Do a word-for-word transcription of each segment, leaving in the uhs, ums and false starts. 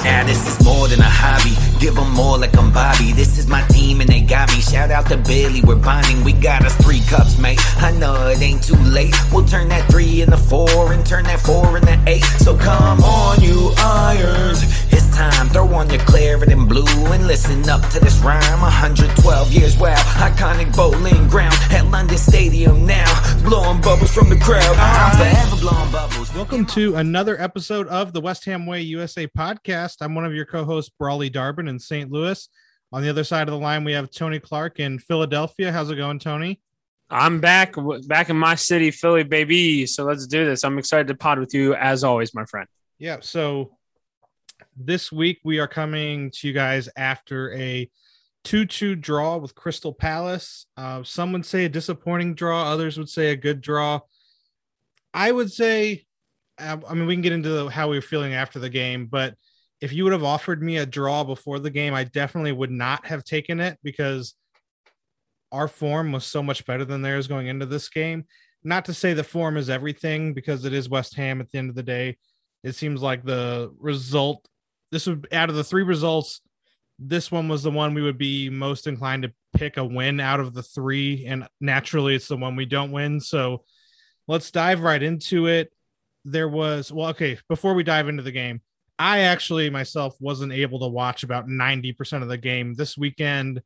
Now this is more than a hobby. Give them more like I'm Bobby. This is my team and they got me. Shout out to Billy, we're bonding. We got us three cups, mate. I know it ain't too late. We'll turn that three into four and turn that four into eight. So come on, you Irons. It's time. Throw on your claret and blue and listen up to this rhyme. one hundred twelve years, wow. Iconic bowling ground at London Stadium now. Blowing bubbles from the crowd. I'm forever blowing bubbles. Welcome to another episode of the West Ham Way U S A podcast. I'm one of your co-hosts, Brawley Darbin in Saint Louis. On the other side of the line, we have Tony Clark in Philadelphia. How's it going, Tony? I'm back, back in my city, Philly, baby. So let's do this. I'm excited to pod with you as always, my friend. Yeah. So this week we are coming to you guys after a two two draw with Crystal Palace. Uh, some would say a disappointing draw. Others would say a good draw. I would say, I mean, we can get into the, how we were feeling after the game, but if you would have offered me a draw before the game, I definitely would not have taken it because our form was so much better than theirs going into this game. Not to say the form is everything because it is West Ham at the end of the day. It seems like the result, this would, out of the three results, this one was the one we would be most inclined to pick a win out of the three. And naturally it's the one we don't win. So let's dive right into it. There was, well, okay, before we dive into the game, I actually myself wasn't able to watch about ninety percent of the game this weekend.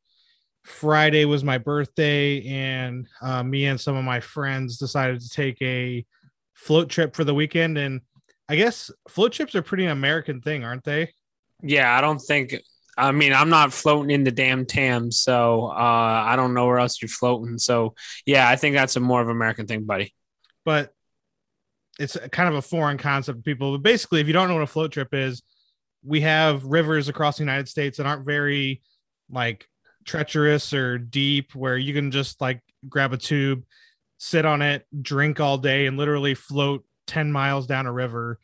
Friday was my birthday, and uh, me and some of my friends decided to take a float trip for the weekend. And I guess float trips are a pretty American thing, aren't they? Yeah, I don't think, I mean, I'm not floating in the damn Thames, so uh, I don't know where else you're floating. So yeah, I think that's a more of an American thing, buddy. But it's kind of a foreign concept to people. But basically, if you don't know what a float trip is, we have rivers across the United States that aren't very like treacherous or deep, where you can just like grab a tube, sit on it, drink all day, and literally float ten miles down a river.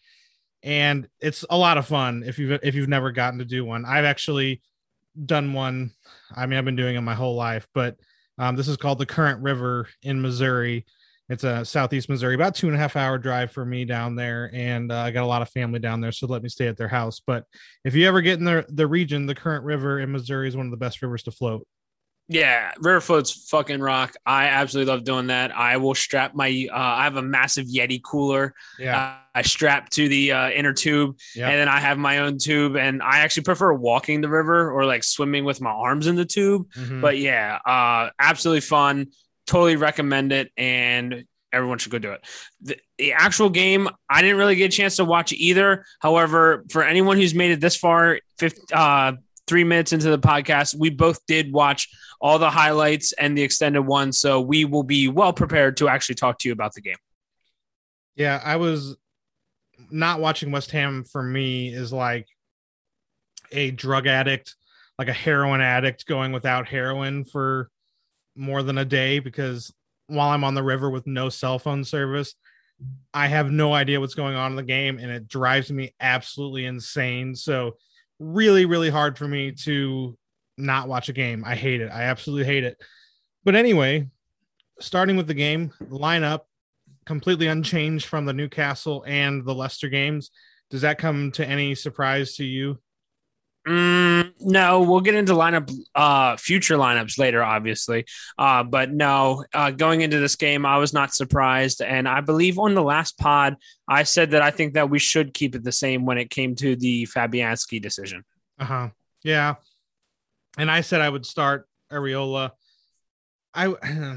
And it's a lot of fun if you've if you've never gotten to do one. I've actually done one. I mean, I've been doing it my whole life, but um, this is called the Current River in Missouri. It's a southeast Missouri, about two and a half hour drive for me down there. And uh, I got a lot of family down there, so let me stay at their house. But if you ever get in the, the region, the Current River in Missouri is one of the best rivers to float. Yeah, river floats fucking rock. I absolutely love doing that. I will strap my, uh, I have a massive Yeti cooler. Yeah. Uh, I strap to the uh, inner tube, yep. And then I have my own tube. And I actually prefer walking the river or like swimming with my arms in the tube. Mm-hmm. But yeah, uh, absolutely fun. Totally recommend it, and everyone should go do it. The, the actual game, I didn't really get a chance to watch either. However, for anyone who's made it this far, fifty, uh, three minutes into the podcast, we both did watch all the highlights and the extended one, so we will be well prepared to actually talk to you about the game. Yeah, I was not watching West Ham for me is like a drug addict, like a heroin addict going without heroin for more than a day, because while I'm on the river with no cell phone service, I have no idea what's going on in the game, and it drives me absolutely insane. So really, really hard for me to not watch a game. I hate it. I absolutely hate it. But anyway, starting with the game, the lineup completely unchanged from the Newcastle and the Leicester games. Does that come to any surprise to you? Mm, no, we'll get into lineup, uh, future lineups later, obviously. Uh, but no, uh, going into this game, I was not surprised. And I believe on the last pod, I said that I think that we should keep it the same when it came to the Fabianski decision. Uh-huh. Yeah. And I said I would start Areola. I,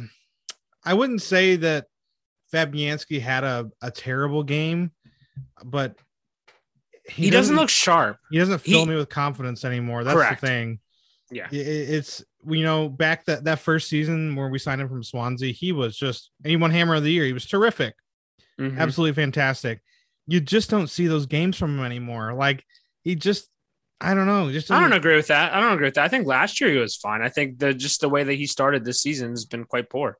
I wouldn't say that Fabianski had a, a terrible game, but He, he doesn't, doesn't look sharp. He doesn't fill he, me with confidence anymore. That's correct. the thing. Yeah. It, it's, you know, back that, that first season where we signed him from Swansea, he was just, and he won Hammer of the Year. He was terrific. Mm-hmm. Absolutely fantastic. You just don't see those games from him anymore. Like he just, I don't know. Just I don't agree with that. I don't agree with that. I think last year he was fine. I think the, just the way that he started this season has been quite poor.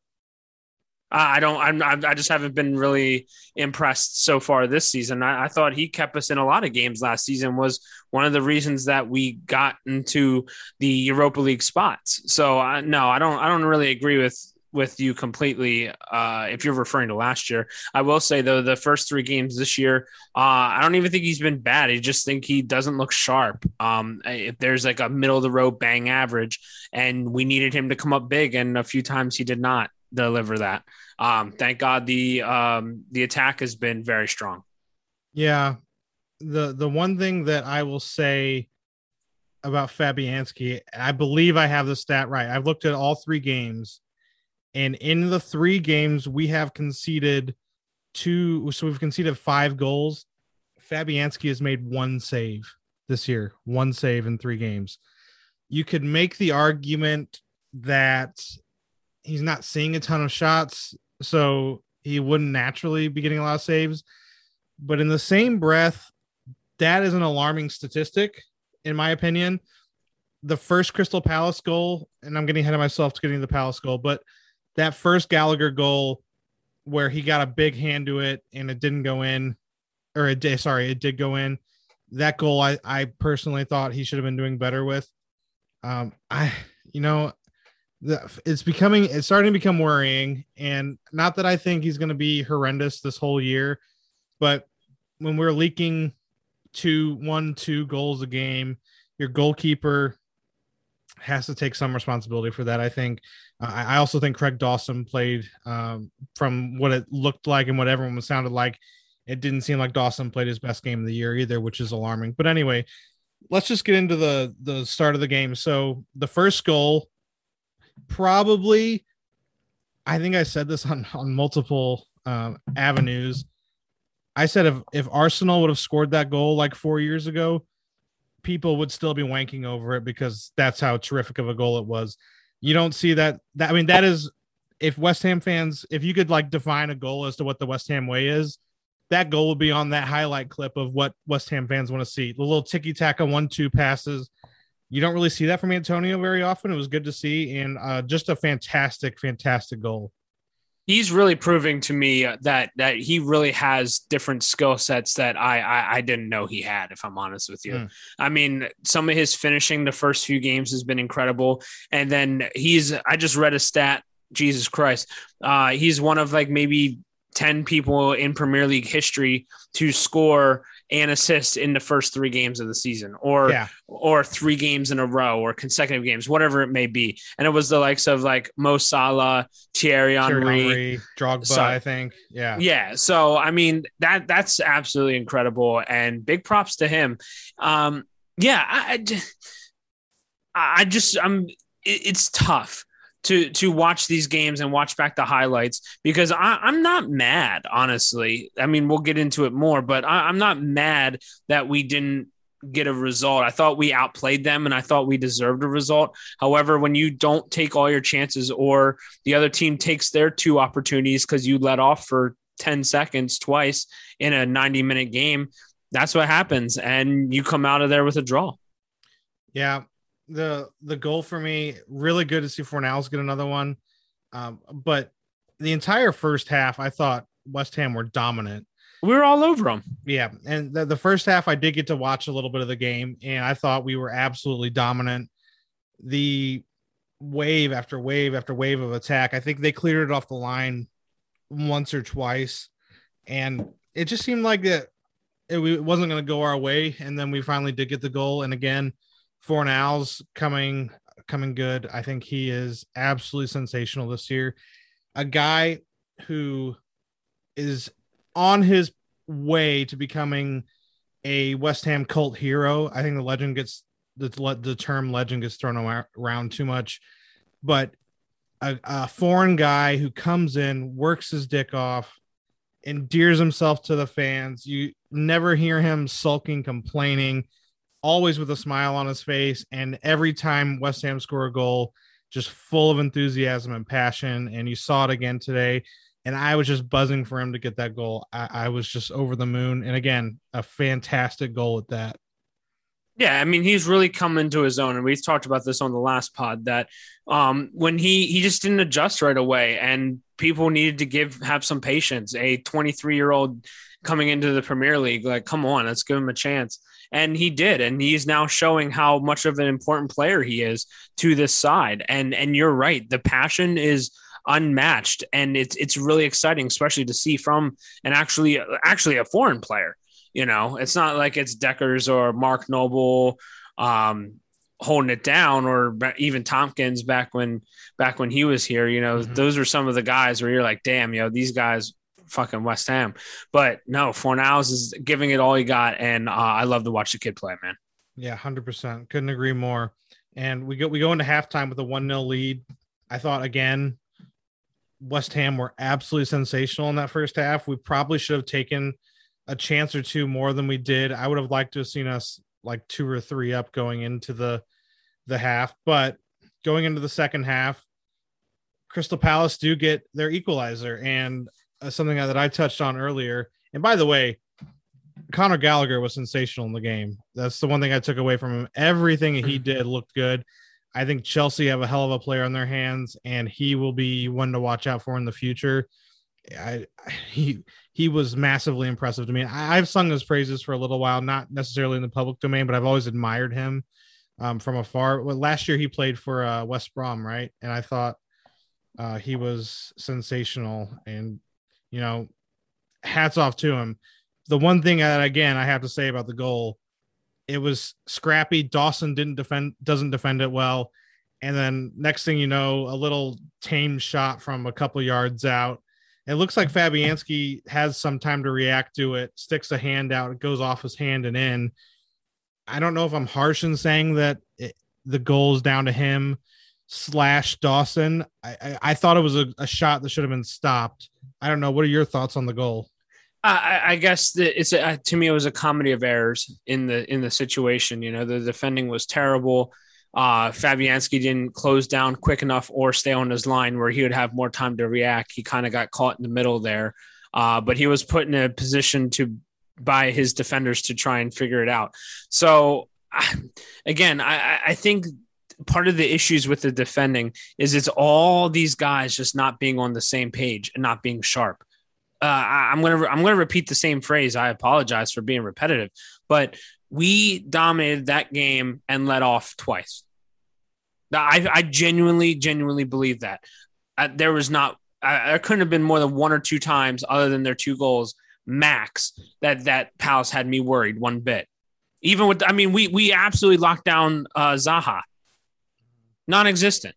I don't, I'm, I just haven't been really impressed so far this season. I, I thought he kept us in a lot of games last season, was one of the reasons that we got into the Europa League spots. So I, no, I don't, I don't really agree with with you completely. Uh, if you're referring to last year, I will say though, the first three games this year, uh, I don't even think he's been bad. I just think he doesn't look sharp. Um, if there's like a middle of the road bang average, and we needed him to come up big, and a few times he did not deliver that. Um, thank God the um, the attack has been very strong. Yeah, the the one thing that I will say about Fabianski, I believe I have the stat right. I've looked at all three games, and in the three games we have conceded two, so we've conceded five goals. Fabianski has made one save this year, one save in three games. You could make the argument that he's not seeing a ton of shots, so he wouldn't naturally be getting a lot of saves. But in the same breath, that is an alarming statistic, in my opinion. The first Crystal Palace goal, and I'm getting ahead of myself to getting the Palace goal, but that first Gallagher goal where he got a big hand to it and it didn't go in, or it did, sorry, it did go in. That goal, I, I personally thought he should have been doing better with. Um, I, you know, the, it's becoming, it's starting to become worrying, and not that I think he's going to be horrendous this whole year, but when we're leaking two, one, two goals a game, your goalkeeper has to take some responsibility for that. I think, uh, I also think Craig Dawson played, um, from what it looked like and what everyone sounded like, it didn't seem like Dawson played his best game of the year either, which is alarming. But anyway, let's just get into the, the start of the game. So the first goal, probably, I think I said this on, on multiple um, avenues. I said if, if Arsenal would have scored that goal like four years ago, people would still be wanking over it because that's how terrific of a goal it was. You don't see that. That I mean, that is, if West Ham fans, if you could like define a goal as to what the West Ham way is, that goal would be on that highlight clip of what West Ham fans want to see. The little tiki-taka one two passes. You don't really see that from Antonio very often. It was good to see, and uh, just a fantastic, fantastic goal. He's really proving to me that that he really has different skill sets that I, I I didn't know he had, if I'm honest with you. Mm. I mean, some of his finishing the first few games has been incredible. And then he's, I just read a stat, Jesus Christ. Uh, he's one of like maybe ten people in Premier League history to score and assist in the first three games of the season, or yeah. or three games in a row, or consecutive games, whatever it may be. And it was the likes of like Mo Salah, Thierry Henry, Henry Drogba, so, I think. Yeah. Yeah. So, I mean, that that's absolutely incredible, and big props to him. Um, yeah, I, I just, I'm, it, it's tough to to watch these games and watch back the highlights, because I, I'm not mad, honestly. I mean, we'll get into it more, but I, I'm not mad that we didn't get a result. I thought we outplayed them, and I thought we deserved a result. However, when you don't take all your chances, or the other team takes their two opportunities because you let off for ten seconds twice in a ninety minute game, that's what happens, and you come out of there with a draw. Yeah. The the goal for me, really good to see Fornals get another one. Um, but the entire first half, I thought West Ham were dominant. We were all over them. Yeah. And the, the first half, I did get to watch a little bit of the game, and I thought we were absolutely dominant. The wave after wave after wave of attack, I think they cleared it off the line once or twice. And it just seemed like that it, it wasn't going to go our way. And then we finally did get the goal. And again, Fornals coming coming good. I think he is absolutely sensational this year. A guy who is on his way to becoming a West Ham cult hero. I think the legend gets the, the term legend gets thrown around too much, but a, a foreign guy who comes in, works his dick off, endears himself to the fans. You never hear him sulking, complaining, always with a smile on his face. And every time West Ham score a goal, just full of enthusiasm and passion. And you saw it again today. And I was just buzzing for him to get that goal. I, I was just over the moon. And again, a fantastic goal at that. Yeah, I mean, he's really come into his own. And we've talked about this on the last pod, that um, when he, he just didn't adjust right away, and people needed to give, have some patience. A twenty-three year old coming into the Premier League, like, come on, let's give him a chance. And he did. And he's now showing how much of an important player he is to this side. And, and you're right. The passion is unmatched, and it's it's really exciting, especially to see from an actually actually a foreign player. You know, it's not like it's Deckers or Mark Noble um, holding it down, or even Tompkins back when back when he was here. You know, mm-hmm. those are some of the guys where you're like, damn, you know, these guys fucking West Ham. But no, Fornals is giving it all he got, and uh, I love to watch the kid play, man. Yeah, one hundred percent. Couldn't agree more. And we go we go into halftime with a one nil lead. I thought, again, West Ham were absolutely sensational in that first half. We probably should have taken a chance or two more than we did. I would have liked to have seen us like two or three up going into the the half, but going into the second half, Crystal Palace do get their equalizer, and uh, something that I touched on earlier. And by the way, Conor Gallagher was sensational in the game. That's the one thing I took away from him. Everything he did looked good. I think Chelsea have a hell of a player on their hands, and he will be one to watch out for in the future. I he he was massively impressive to me. I, I've sung his praises for a little while, not necessarily in the public domain, but I've always admired him um, from afar. Well, last year he played for uh, West Brom, right? And I thought uh, he was sensational, and you know, hats off to him. The one thing that again I have to say about the goal, it was scrappy. Dawson didn't defend, doesn't defend it well, and then next thing you know, a little tame shot from a couple yards out. It looks like Fabianski has some time to react to it, sticks a hand out, it goes off his hand and in. I don't know if I'm harsh in saying that it, the goal is down to him slash Dawson. I, I, I thought it was a, a shot that should have been stopped. I don't know. What are your thoughts on the goal? I, I guess the, it's a, to me, it was a comedy of errors in the in the situation. You know, the defending was terrible. Uh, Fabianski didn't close down quick enough or stay on his line where he would have more time to react. He kind of got caught in the middle there, uh, but he was put in a position to by his defenders to try and figure it out. So again, I, I think part of the issues with the defending is it's all these guys just not being on the same page and not being sharp. Uh, I, I'm going to, I'm going to repeat the same phrase. I apologize for being repetitive, but we dominated that game and let off twice. I, I genuinely, genuinely believe that. Uh, there was not, I, there couldn't have been more than one or two times other than their two goals max that, that Palace had me worried one bit. Even with, I mean, we, we absolutely locked down uh, Zaha. Non-existent.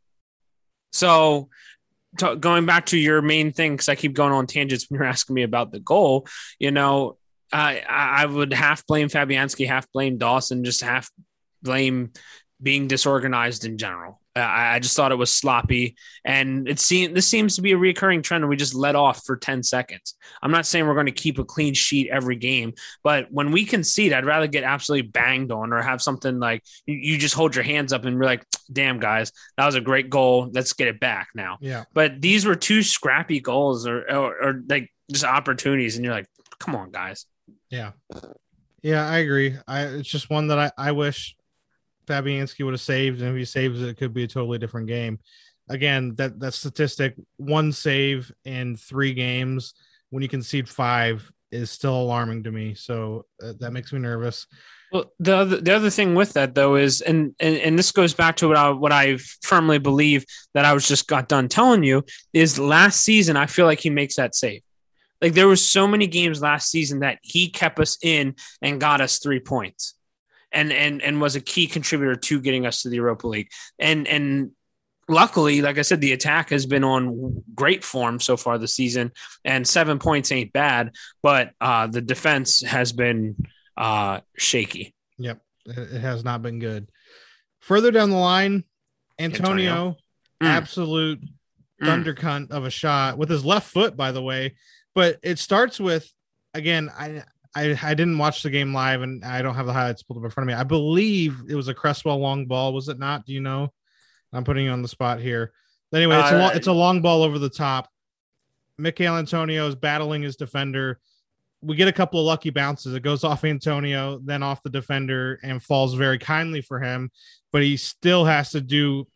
So to, going back to your main thing, because I keep going on tangents when you're asking me about the goal, you know, I, I would half blame Fabianski, half blame Dawson, just half blame being disorganized in general. I, I just thought it was sloppy, and it seemed this seems to be a recurring trend where we just let off for ten seconds. I'm not saying we're going to keep a clean sheet every game, but when we concede, I'd rather get absolutely banged on or have something like you, you just hold your hands up and be like, damn, guys, that was a great goal. Let's get it back now. Yeah. But these were two scrappy goals or, or, or like just opportunities, and you're like, come on, guys. Yeah. Yeah, I agree. I it's just one that I, I wish Fabianski would have saved, and if he saves it, it could be a totally different game. Again, that, that statistic, one save in three games when you concede five is still alarming to me. So uh, that makes me nervous. Well, the other, the other thing with that, though, is, and, and, and this goes back to what I, what I firmly believe that I was just got done telling you, is last season, I feel like he makes that save. Like there was so many games last season that he kept us in and got us three points and, and, and was a key contributor to getting us to the Europa League. And, and luckily, like I said, the attack has been on great form so far this season, and seven points ain't bad, but uh, the defense has been uh, shaky. Yep. It has not been good. Further down the line, Antonio, Antonio. Mm. absolute mm. thunder cunt of a shot with his left foot, by the way. But it starts with, again, I, I I didn't watch the game live, and I don't have the highlights pulled up in front of me. I believe it was a Cresswell long ball. Was it not? Do you know? I'm putting you on the spot here. But anyway, it's, uh, a long, it's a long ball over the top. Michail Antonio is battling his defender. We get a couple of lucky bounces. It goes off Antonio, then off the defender, and falls very kindly for him. But he still has to do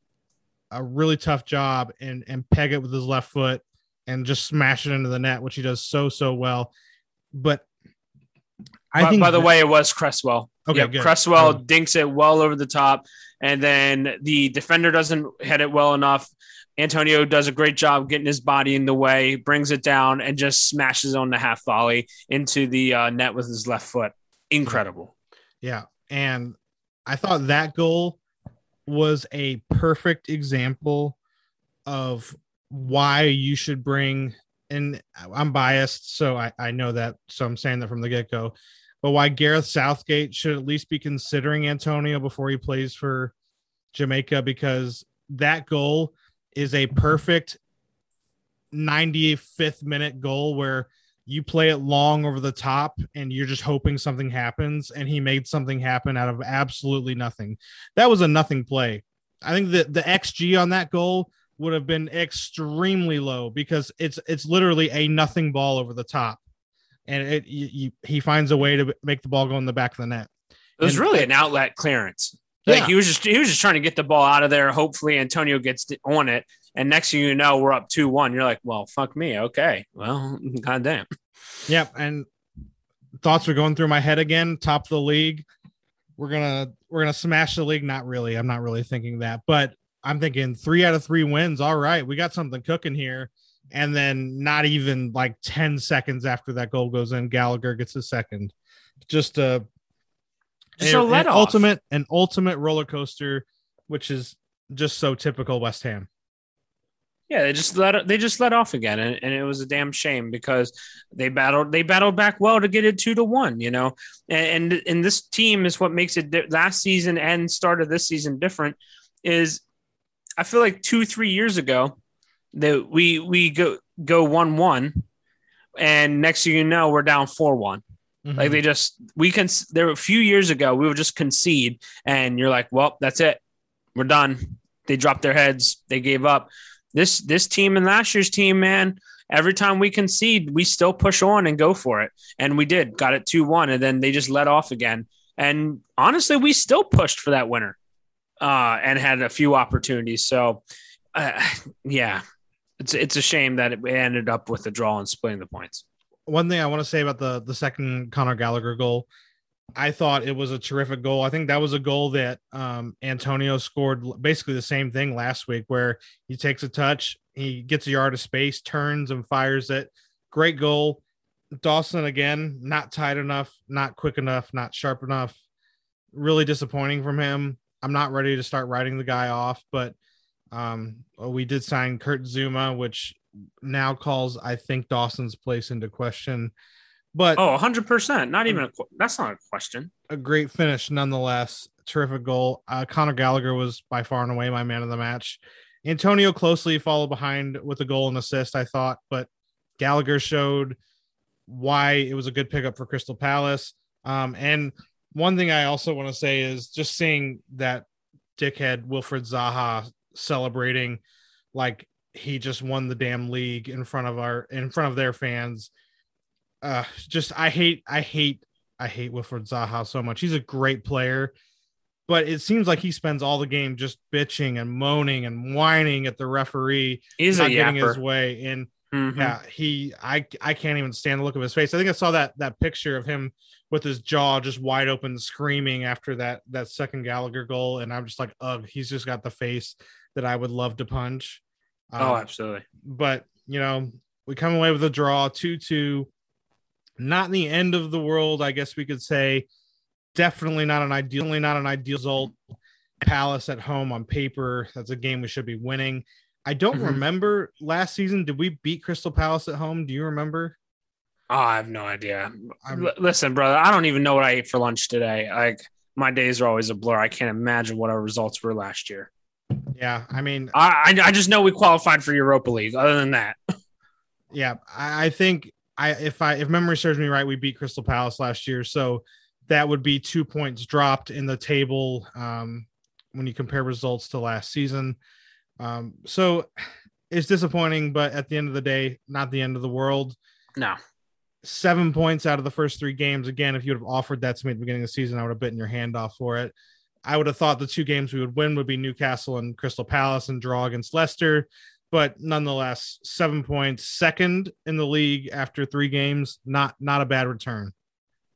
a really tough job and, and peg it with his left foot and just smash it into the net, which he does so, so well. But I by, think by the that, way, it was Cresswell. Okay, yep, good. Cresswell um, dinks it well over the top, and then the defender doesn't hit it well enough. Antonio does a great job getting his body in the way, brings it down, and just smashes on the half volley into the uh, net with his left foot. Incredible. Yeah. And I thought that goal was a perfect example of why you should bring, and I'm biased, so I, I know that, so I'm saying that from the get-go, but why Gareth Southgate should at least be considering Antonio before he plays for Jamaica, because that goal is a perfect ninety-fifth minute goal where you play it long over the top and you're just hoping something happens, and he made something happen out of absolutely nothing. That was a nothing play. I think that the X G on that goal would have been extremely low because it's it's literally a nothing ball over the top, and it you, you, he finds a way to make the ball go in the back of the net. It was and, really an outlet clearance. Like yeah. he was just he was just trying to get the ball out of there. Hopefully Antonio gets on it. And next thing you know, we're up two one. You're like, well, fuck me. Okay. Well, goddamn. Yep. And thoughts were going through my head again. Top of the league. We're gonna we're gonna smash the league. Not really. I'm not really thinking that, but I'm thinking three out of three wins. All right, we got something cooking here. And then not even like ten seconds after that goal goes in, Gallagher gets a second. Just a Just a, an, let an off. ultimate an ultimate roller coaster, which is just so typical West Ham. Yeah, they just let they just let off again, and, and it was a damn shame because they battled they battled back well to get it two to one, you know. And and, and this team is what makes it di- last season and start of this season different. Is I feel like two three years ago that we we go go one one, and next thing you know we're down four one. Mm-hmm. Like they just we can there were a few years ago we would just concede, and you're like, well, that's it, we're done. They dropped their heads, they gave up. This this team and last year's team, man, every time we concede, we still push on and go for it. And we did, got it two one, and then they just let off again. And honestly, we still pushed for that winner uh, and had a few opportunities. So, uh, yeah, it's it's a shame that it ended up with a draw and splitting the points. One thing I want to say about the, the second Conor Gallagher goal, I thought it was a terrific goal. I think that was a goal that um, Antonio scored basically the same thing last week, where he takes a touch, he gets a yard of space, turns and fires it. Great goal. Dawson, again, not tight enough, not quick enough, not sharp enough. Really disappointing from him. I'm not ready to start writing the guy off, but um, we did sign Kurt Zuma, which now calls, I think, Dawson's place into question. But oh, one hundred percent. Not even a that's not a question. A great finish nonetheless. Terrific goal. Uh, Conor Gallagher was by far and away my man of the match. Antonio closely followed behind with a goal and assist, I thought, but Gallagher showed why it was a good pickup for Crystal Palace. Um, and one thing I also want to say is just seeing that dickhead Wilfred Zaha celebrating like he just won the damn league in front of our in front of their fans. Uh, just I hate, I hate, I hate Wilfred Zaha so much. He's a great player, but it seems like he spends all the game just bitching and moaning and whining at the referee. He's not a getting yapper. his way. And mm-hmm. yeah, he, I, I can't even stand the look of his face. I think I saw that that picture of him with his jaw just wide open, screaming after that that second Gallagher goal, and I'm just like, ugh, he's just got the face that I would love to punch. Um, oh, absolutely. But you know, we come away with a draw, two two. Not the end of the world, I guess we could say. Definitely not an ideal, not an ideal result. Palace at home on paper, that's a game we should be winning. I don't mm-hmm. remember last season. Did we beat Crystal Palace at home? Do you remember? Oh, I have no idea. L- listen, brother, I don't even know what I ate for lunch today. Like my days are always a blur. I can't imagine what our results were last year. Yeah, I mean, I I, I just know we qualified for Europa League. Other than that, yeah, I, I think. I if I if memory serves me right, we beat Crystal Palace last year, so that would be two points dropped in the table um, when you compare results to last season. Um, so it's disappointing, but at the end of the day, not the end of the world. No, seven points out of the first three games. Again, if you would have offered that to me at the beginning of the season, I would have bitten your hand off for it. I would have thought the two games we would win would be Newcastle and Crystal Palace and draw against Leicester. But nonetheless, seven points, second in the league after three games, not not a bad return.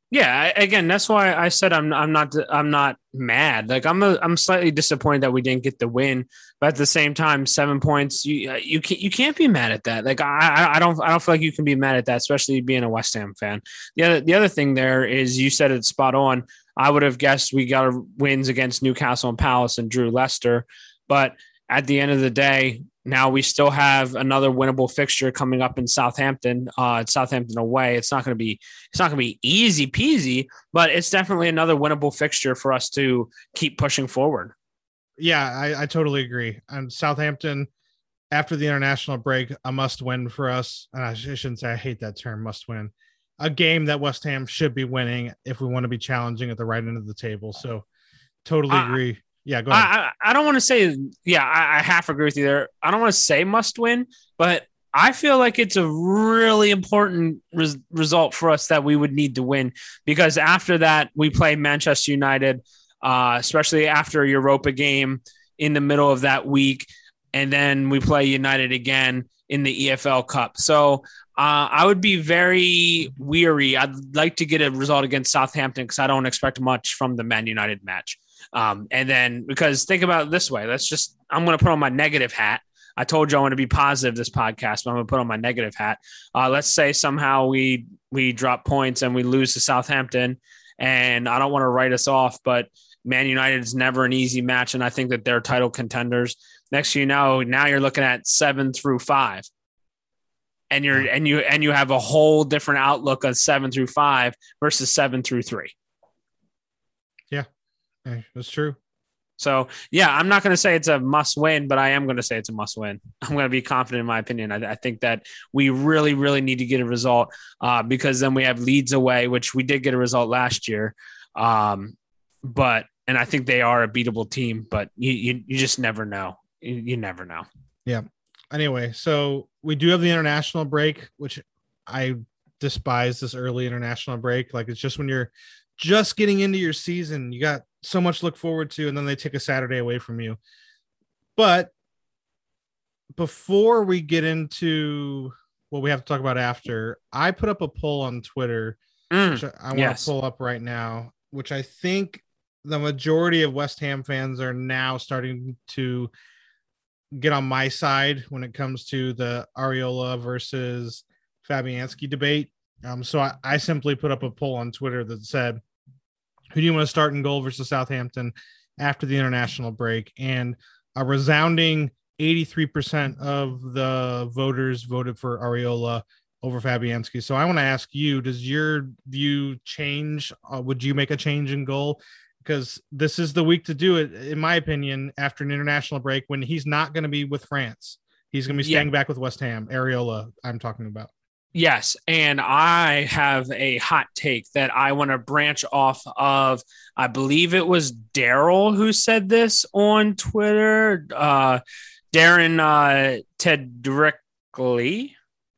Yeah, I, again, that's why I said I'm I'm not I'm not mad. Like I'm a, I'm slightly disappointed that we didn't get the win, but at the same time, seven points you you can't you can't be mad at that. Like I I don't I don't feel like you can be mad at that, especially being a West Ham fan. The other the other thing there is you said it's spot on. I would have guessed we got wins against Newcastle and Palace and drew Leicester, but at the end of the day, now we still have another winnable fixture coming up in Southampton. Uh, it's Southampton away. It's not going to be it's not going to be easy peasy, but it's definitely another winnable fixture for us to keep pushing forward. Yeah, I, I totally agree. And Southampton, after the international break, a must win for us. And I shouldn't say I hate that term, must win. A game that West Ham should be winning if we want to be challenging at the right end of the table. So totally uh, agree. Yeah, go ahead. I, I don't want to say, yeah, I, I half agree with you there. I don't want to say must win, but I feel like it's a really important res- result for us that we would need to win, because after that, we play Manchester United, uh, especially after a Europa game in the middle of that week. And then we play United again in the E F L Cup. So uh, I would be very weary. I'd like to get a result against Southampton because I don't expect much from the Man United match. Um, and then because think about it this way, let's just, I'm going to put on my negative hat. I told you I want to be positive this podcast, but I'm going to put on my negative hat. Uh, let's say somehow we, we drop points and we lose to Southampton, and I don't want to write us off, but Man United is never an easy match. And I think that they're title contenders. Next, thing you know, now you're looking at seven through five. And you're, and you, and you have a whole different outlook on seven through five versus seven through three. Yeah. Hey, that's true. So, yeah, I'm not going to say it's a must win, but I am going to say it's a must win. I'm going to be confident in my opinion. I, I think that we really, really need to get a result uh, because then we have Leeds away, which we did get a result last year. Um, but, and I think they are a beatable team, but you, you, you just never know. You, you never know. Yeah. Anyway, so we do have the international break, which I despise this early international break. Like it's just when you're just getting into your season, you got so much to look forward to, and then they take a Saturday away from you. But before we get into what we have to talk about after, I put up a poll on Twitter, mm, which I want yes. to pull up right now, which I think the majority of West Ham fans are now starting to get on my side when it comes to the Areola versus Fabianski debate. Um, so I, I simply put up a poll on Twitter that said, who do you want to start in goal versus Southampton after the international break? And a resounding eighty-three percent of the voters voted for Areola over Fabianski. So I want to ask you, does your view change? Uh, would you make a change in goal? Because this is the week to do it, in my opinion, after an international break when he's not going to be with France. He's going to be staying yeah. back with West Ham. Areola, I'm talking about. Yes, and I have a hot take that I want to branch off of. I believe it was Daryl who said this on Twitter. Uh, Darren uh, Tedrickly.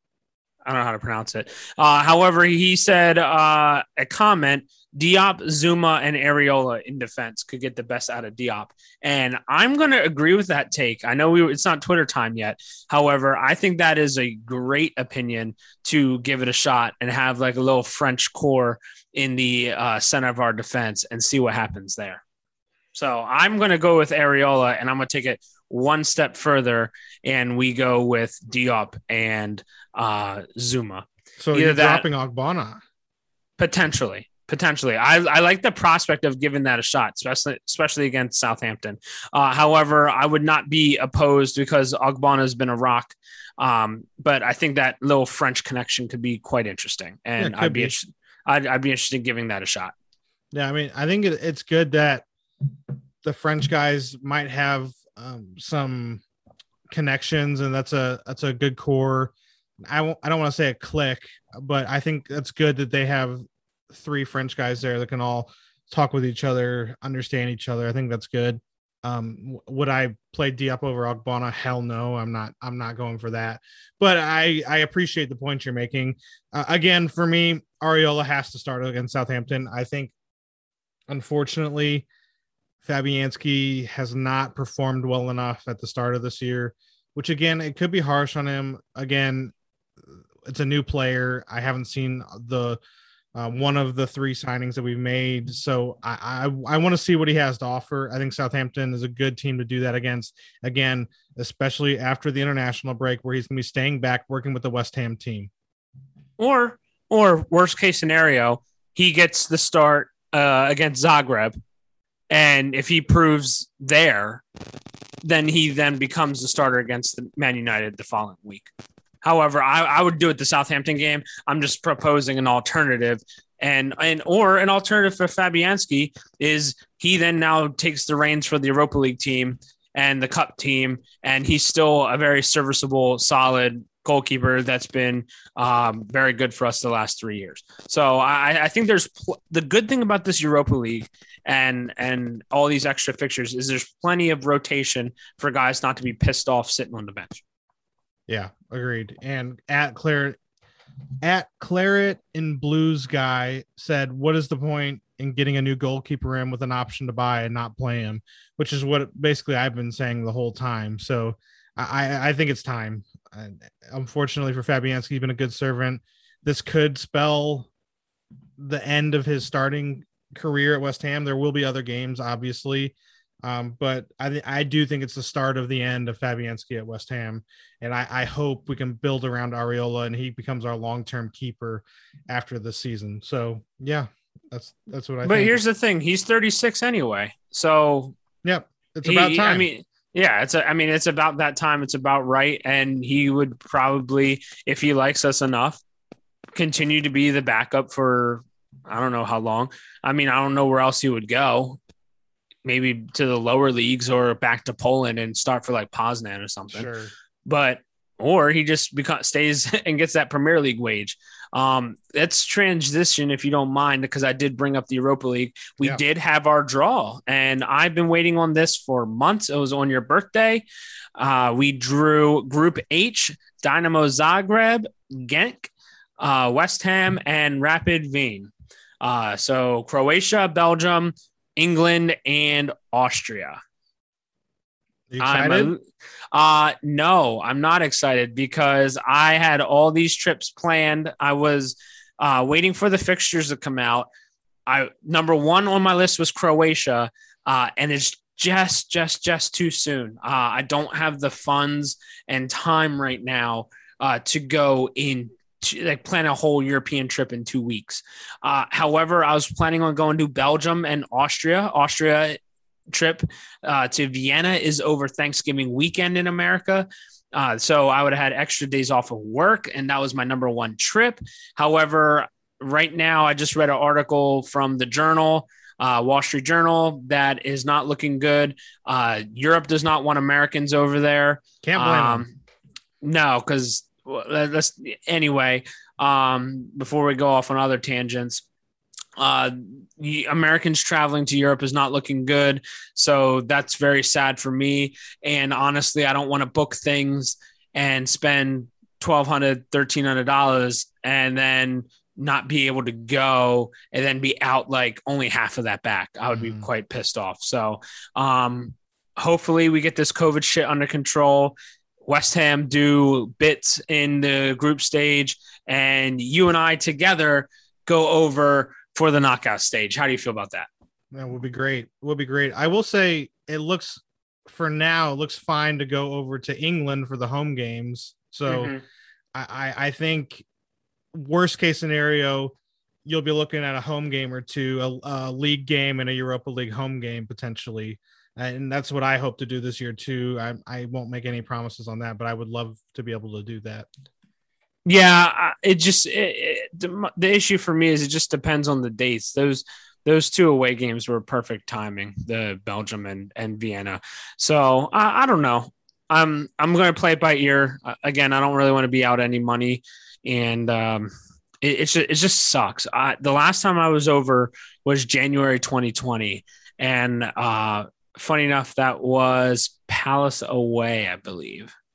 I don't know how to pronounce it. Uh, however, he said uh, a comment, Diop, Zuma, and Areola in defense could get the best out of Diop. And I'm going to agree with that take. I know we it's not Twitter time yet. However, I think that is a great opinion to give it a shot and have like a little French core in the uh, center of our defense and see what happens there. So I'm going to go with Areola, and I'm going to take it one step further, and we go with Diop and uh, Zuma. So Either you're that, dropping Ogbonna? Potentially. Potentially. I, I like the prospect of giving that a shot, especially especially against Southampton. Uh, however, I would not be opposed because Ogbonna has been a rock. Um, but I think that little French connection could be quite interesting. And yeah, I'd be, be. Interested, I'd, I'd be interested in giving that a shot. Yeah, I mean, I think it, it's good that the French guys might have um, some connections, and that's a that's a good core. I won't, I don't want to say a clique, but I think that's good that they have three French guys there that can all talk with each other, understand each other. I think that's good. Um, would I play Diop over Ogbonna? Hell no, I'm not. I'm not going for that. But I I appreciate the point you're making. Uh, again, for me, Areola has to start against Southampton. I think, unfortunately, Fabianski has not performed well enough at the start of this year, which again, it could be harsh on him. Again, it's a new player. I haven't seen the uh, one of the three signings that we've made. So I I, I want to see what he has to offer. I think Southampton is a good team to do that against. Again, especially after the international break, where he's going to be staying back working with the West Ham team. Or or worst case scenario, he gets the start uh, against Zagreb, and if he proves there, then he then becomes the starter against the Man United the following week. However, I, I would do it the Southampton game. I'm just proposing an alternative, and and or an alternative for Fabianski is he then now takes the reins for the Europa League team and the Cup team, and he's still a very serviceable, solid goalkeeper that's been um, very good for us the last three years. So I, I think there's pl- the good thing about this Europa League and and all these extra fixtures is there's plenty of rotation for guys not to be pissed off sitting on the bench. Yeah, agreed. And at Claret, at Claret and Blues guy said, what is the point in getting a new goalkeeper in with an option to buy and not play him? Which is what basically I've been saying the whole time. So I, I think it's time. And unfortunately for Fabianski, he's been a good servant. This could spell the end of his starting career at West Ham. There will be other games, obviously. Um, but I th- I do think it's the start of the end of Fabianski at West Ham. And I, I hope we can build around Areola and he becomes our long-term keeper after the season. So yeah, that's, that's what I but think. But here's the thing. He's thirty-six anyway. So yep, it's he, about time. I mean, yeah, it's a, I mean, it's about that time. It's about right. And he would probably, if he likes us enough, continue to be the backup for, I don't know how long. I mean, I don't know where else he would go. Maybe to the lower leagues or back to Poland and start for like Poznan or something. Sure. But, or he just becomes, stays and gets that Premier League wage. Um, let's transition, if you don't mind, because I did bring up the Europa League. We yeah. did have our draw, and I've been waiting on this for months. It was on your birthday. Uh, we drew Group H, Dynamo Zagreb, Genk, uh, West Ham, and Rapid Wien. Uh, so Croatia, Belgium, England, and Austria. You excited? A, uh, no, I'm not excited because I had all these trips planned. I was uh, waiting for the fixtures to come out. I number one on my list was Croatia, uh, and it's just, just, just too soon. Uh, I don't have the funds and time right now uh, to go in. To, like plan a whole European trip in two weeks. Uh, however, I was planning on going to Belgium and Austria. Austria trip uh, to Vienna is over Thanksgiving weekend in America. Uh, so I would have had extra days off of work, and that was my number one trip. However, right now I just read an article from the Journal, uh, Wall Street Journal, that is not looking good. Uh, Europe does not want Americans over there. Can't blame um, them. No, because let's anyway. Um, before we go off on other tangents, uh, the Americans traveling to Europe is not looking good, so that's very sad for me. And honestly, I don't want to book things and spend twelve hundred, thirteen hundred dollars and then not be able to go and then be out like only half of that back. I would mm. be quite pissed off. So, um, hopefully, we get this COVID shit under control. West Ham do bits in the group stage, and you and I together go over for the knockout stage. How do you feel about that? That would be great. It would be great. I will say it looks, for now, it looks fine to go over to England for the home games. So mm-hmm. I, I think worst case scenario, you'll be looking at a home game or two, a, a league game and a Europa League home game potentially. And that's what I hope to do this year too. I, I won't make any promises on that, but I would love to be able to do that. Yeah, it just it, it, the, the issue for me is it just depends on the dates. Those those two away games were perfect timing, the Belgium and, and Vienna. So I, I don't know. I'm I'm going to play it by ear. Again, I don't really want to be out any money, and um, it, it's just, it just sucks. I, the last time I was over was January twenty twenty, and uh, funny enough, that was Palace away, I believe.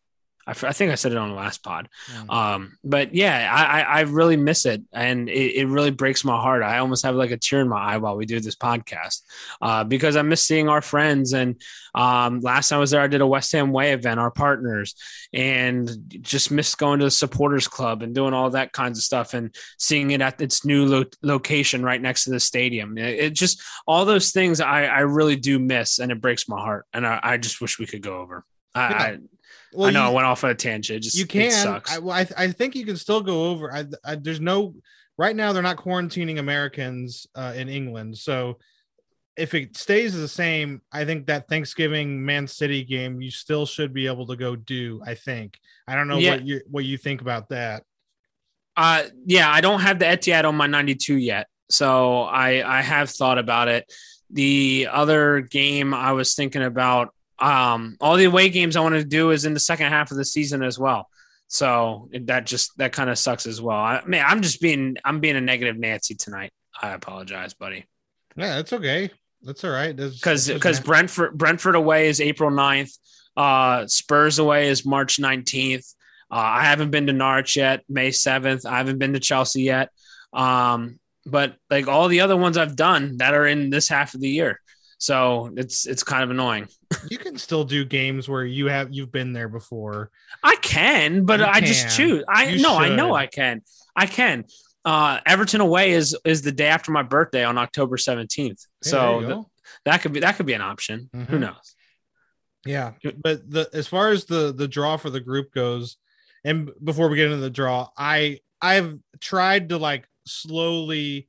I, f- I think I said it on the last pod. Mm. Um, but yeah, I, I, I really miss it. And it, it really breaks my heart. I almost have like a tear in my eye while we do this podcast uh, because I miss seeing our friends. And um, last time I was there, I did a West Ham Way event, our partners, and just missed going to the supporters club and doing all that kinds of stuff and seeing it at its new lo- location right next to the stadium. It, it just, all those things I, I really do miss, and it breaks my heart. And I, I just wish we could go over. I, yeah. I Well, I know you, I went off on a tangent. It just you can. It sucks. I, well, I, I think you can still go over. I, I, there's no right now. They're not quarantining Americans uh, in England, so if it stays the same, I think that Thanksgiving Man City game you still should be able to go do. I think. I don't know yeah. what you what you think about that. Uh, yeah, I don't have the Etihad on my ninety-two yet, so I I have thought about it. The other game I was thinking about. Um, all the away games I wanted to do is in the second half of the season as well. So that just, that kind of sucks as well. I mean, I'm just being, I'm being a negative Nancy tonight. I apologize, buddy. Yeah, that's okay. That's all right. Cause, cause Brentford, Brentford away is April ninth. Uh, Spurs away is March nineteenth. Uh, I haven't been to Norwich yet, May seventh. I haven't been to Chelsea yet. Um, but like all the other ones I've done that are in this half of the year. So it's it's kind of annoying. You can still do games where you have you've been there before. I can, but you I can. just choose. I no, I know I can. I can. Uh, Everton away is is the day after my birthday on October seventeenth. Hey, so th- that could be that could be an option. Mm-hmm. Who knows? Yeah, but the as far as the the draw for the group goes, and before we get into the draw, I I've tried to like slowly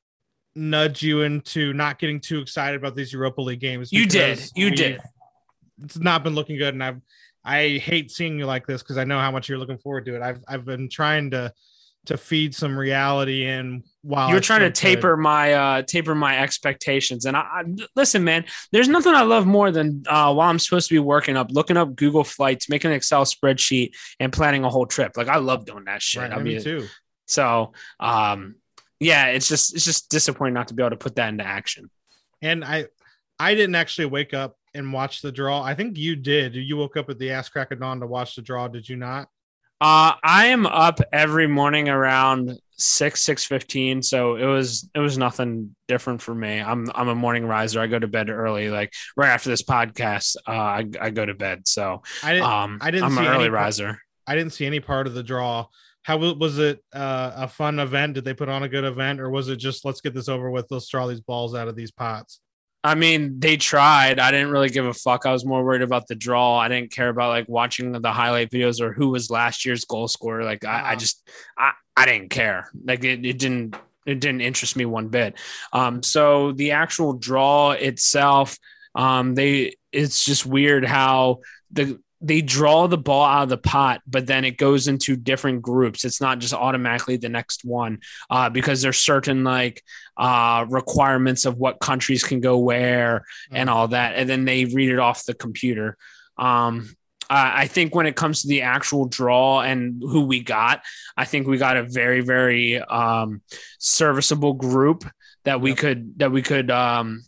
nudge you into not getting too excited about these Europa League games. You did. You did. It's not been looking good, and I've I hate seeing you like this because I know how much you're looking forward to it. I've I've been trying to to feed some reality in while you're trying to taper good. my uh taper my expectations. And I, I listen, man, there's nothing I love more than uh while I'm supposed to be working up, looking up Google flights, making an Excel spreadsheet, and planning a whole trip. Like I love doing that shit. Right, I mean, me too. So um. Yeah, it's just it's just disappointing not to be able to put that into action. And I I didn't actually wake up and watch the draw. I think you did. You woke up at the ass crack of dawn to watch the draw, did you not? Uh I am up every morning around six, six fifteen. So it was it was nothing different for me. I'm I'm a morning riser. I go to bed early. Like right after this podcast, uh I, I go to bed. So I didn't um I didn't I'm see an early any riser. Part, I didn't see any part of the draw. How was it uh, a fun event? Did they put on a good event, or was it just let's get this over with? Let's draw these balls out of these pots. I mean, they tried. I didn't really give a fuck. I was more worried about the draw. I didn't care about like watching the highlight videos or who was last year's goal scorer. Like I, wow. I just, I, I didn't care. Like it, it didn't, it didn't interest me one bit. Um, so the actual draw itself, um, they, it's just weird how the. They draw the ball out of the pot, but then it goes into different groups. It's not just automatically the next one uh, because there's certain like uh, requirements of what countries can go where and all that. And then they read it off the computer. Um, I think when it comes to the actual draw and who we got, I think we got a very, very um, serviceable group that we yep. could, that we could, um,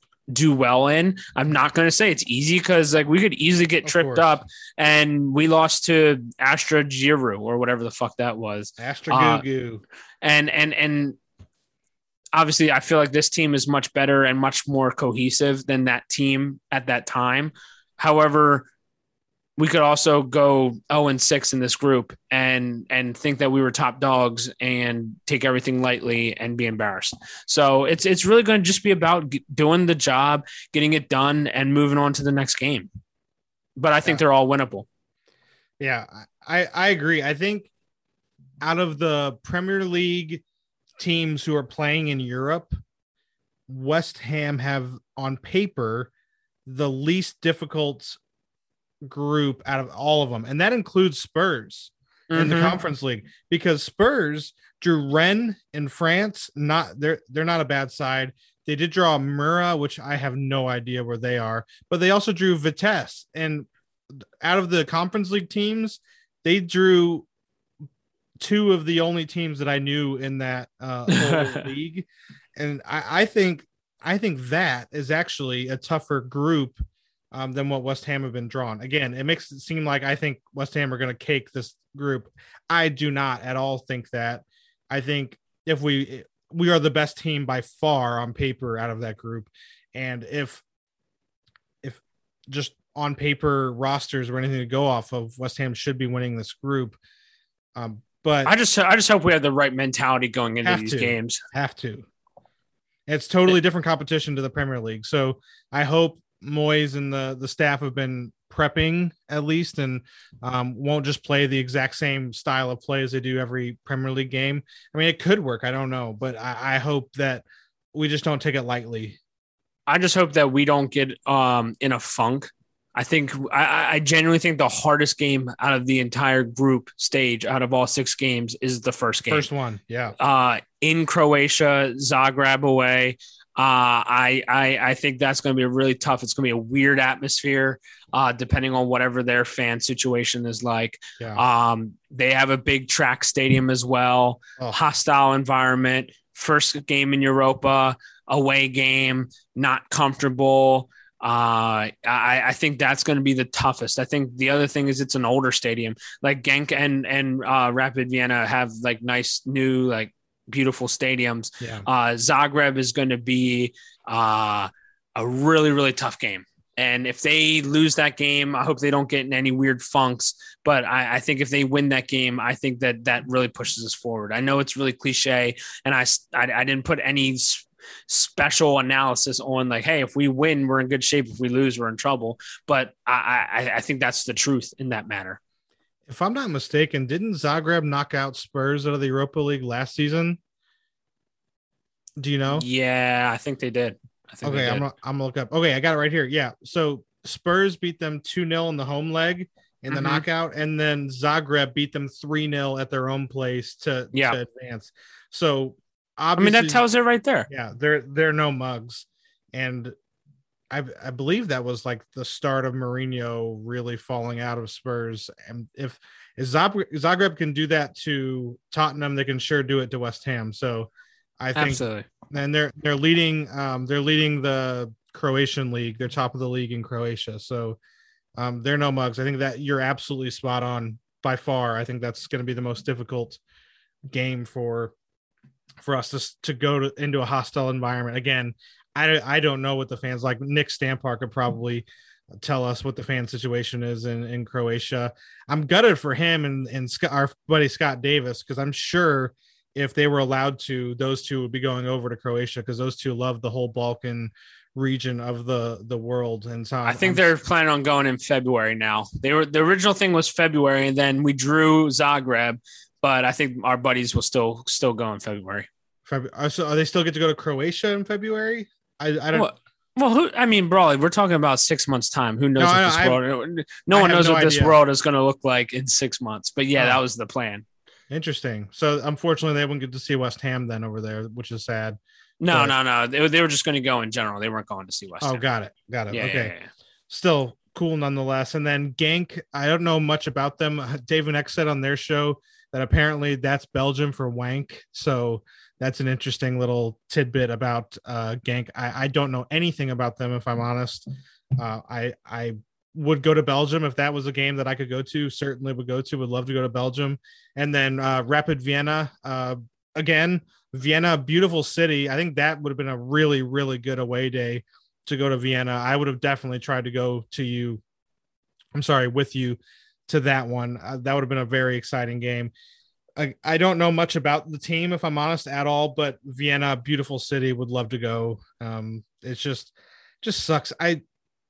do well in. I'm not going to say it's easy because like we could easily get of tripped course. up and we lost to Astra Giroux or whatever the fuck that was. Astra uh, Goo Goo. And, and, and obviously I feel like this team is much better and much more cohesive than that team at that time. However, we could also go oh and six in this group and and think that we were top dogs and take everything lightly and be embarrassed. So it's it's really going to just be about doing the job, getting it done, and moving on to the next game. But I think yeah. they're all winnable. Yeah, I, I agree. I think out of the Premier League teams who are playing in Europe, West Ham have on paper the least difficult group out of all of them, and that includes Spurs mm-hmm. in the Conference League, because Spurs drew Rennes in France. Not they're they're not a bad side. They did draw Mura, which I have no idea where they are, but they also drew Vitesse. And out of the Conference League teams, they drew two of the only teams that I knew in that uh, whole league. And I, I think I think that is actually a tougher group um, than what West Ham have been drawn. Again, it makes it seem like I think West Ham are going to cake this group. I do not at all think that. I think if we we are the best team by far on paper out of that group, and if if just on paper rosters or anything to go off of, West Ham should be winning this group. Um, but I just I just hope we have the right mentality going into these to, games. Have to. It's totally different competition to the Premier League. So I hope Moyes and the, the staff have been prepping at least and um, won't just play the exact same style of play as they do every Premier League game. I mean, it could work. I don't know, but I, I hope that we just don't take it lightly. I just hope that we don't get um, in a funk. I think I, I genuinely think the hardest game out of the entire group stage, out of all six games, is the first game. First one, yeah. Uh, in Croatia, Zagreb away. Uh, I, I I think that's going to be really tough. It's going to be a weird atmosphere, uh, depending on whatever their fan situation is like. Yeah. Um, they have a big track stadium as well. Oh. Hostile environment. First game in Europa, away game, not comfortable. Uh, I, I think that's going to be the toughest. I think the other thing is it's an older stadium. Like Genk and and uh, Rapid Vienna have like nice new like beautiful stadiums. Yeah. Uh, Zagreb is going to be uh, a really really tough game. And if they lose that game, I hope they don't get in any weird funks. But I, I think if they win that game, I think that that really pushes us forward. I know it's really cliche, and I I, I didn't put any special analysis on like, hey, if we win, we're in good shape. If we lose, we're in trouble. But I, I, I think that's the truth in that matter. If I'm not mistaken, didn't Zagreb knock out Spurs out of the Europa League last season? Do you know? Yeah, I think they did. I think okay, they did. I'm gonna, I'm gonna look up. Okay, I got it right here. Yeah, so Spurs beat them two nil in the home leg in the mm-hmm. knockout, and then Zagreb beat them three nil at their own place to, yeah. to advance. So I mean, that tells it right there. Yeah, they're they're no mugs, and I I believe that was like the start of Mourinho really falling out of Spurs. And if, if Zagreb, Zagreb can do that to Tottenham, they can sure do it to West Ham. So I think, absolutely. And they're they're leading um they're leading the Croatian league. They're top of the league in Croatia. So um they're no mugs. I think that you're absolutely spot on by far. I think that's going to be the most difficult game for. for us to, to go to, into a hostile environment. Again, I, I don't know what the fans like. Nick Stampar could probably tell us what the fan situation is in, in Croatia. I'm gutted for him and, and Scott, our buddy Scott Davis, because I'm sure if they were allowed to, those two would be going over to Croatia because those two love the whole Balkan region of the, the world. And so I'm, I think I'm, they're planning on going in February now. They were the original thing was February, and then we drew Zagreb. But I think our buddies will still still go in February. February. So are they still get to go to Croatia in February? I, I don't. Well, well who, I mean, Brawley, we're talking about six months time. Who knows no, what I, this I, world? No I one knows no what idea. This world is going to look like in six months. But yeah, oh. that was the plan. Interesting. So unfortunately, they wouldn't get to see West Ham then over there, which is sad. No, but, no, no. They, they were just going to go in general. They weren't going to see West oh, Ham. Oh, got it, got it. Yeah, okay. Yeah, yeah, yeah. Still cool nonetheless. And then Genk, I don't know much about them. Dave and X said on their show that apparently that's Belgium for wank. So that's an interesting little tidbit about uh, Genk. I, I don't know anything about them, if I'm honest. Uh, I I would go to Belgium if that was a game that I could go to. Certainly would go to. Would love to go to Belgium. And then uh, Rapid Vienna. Uh, again, Vienna, beautiful city. I think that would have been a really, really good away day to go to Vienna. I would have definitely tried to go to you. I'm sorry, with you to that one. Uh, that would have been a very exciting game. I, I don't know much about the team, if I'm honest, at all, but Vienna, beautiful city, would love to go. Um, it's just, just sucks. I,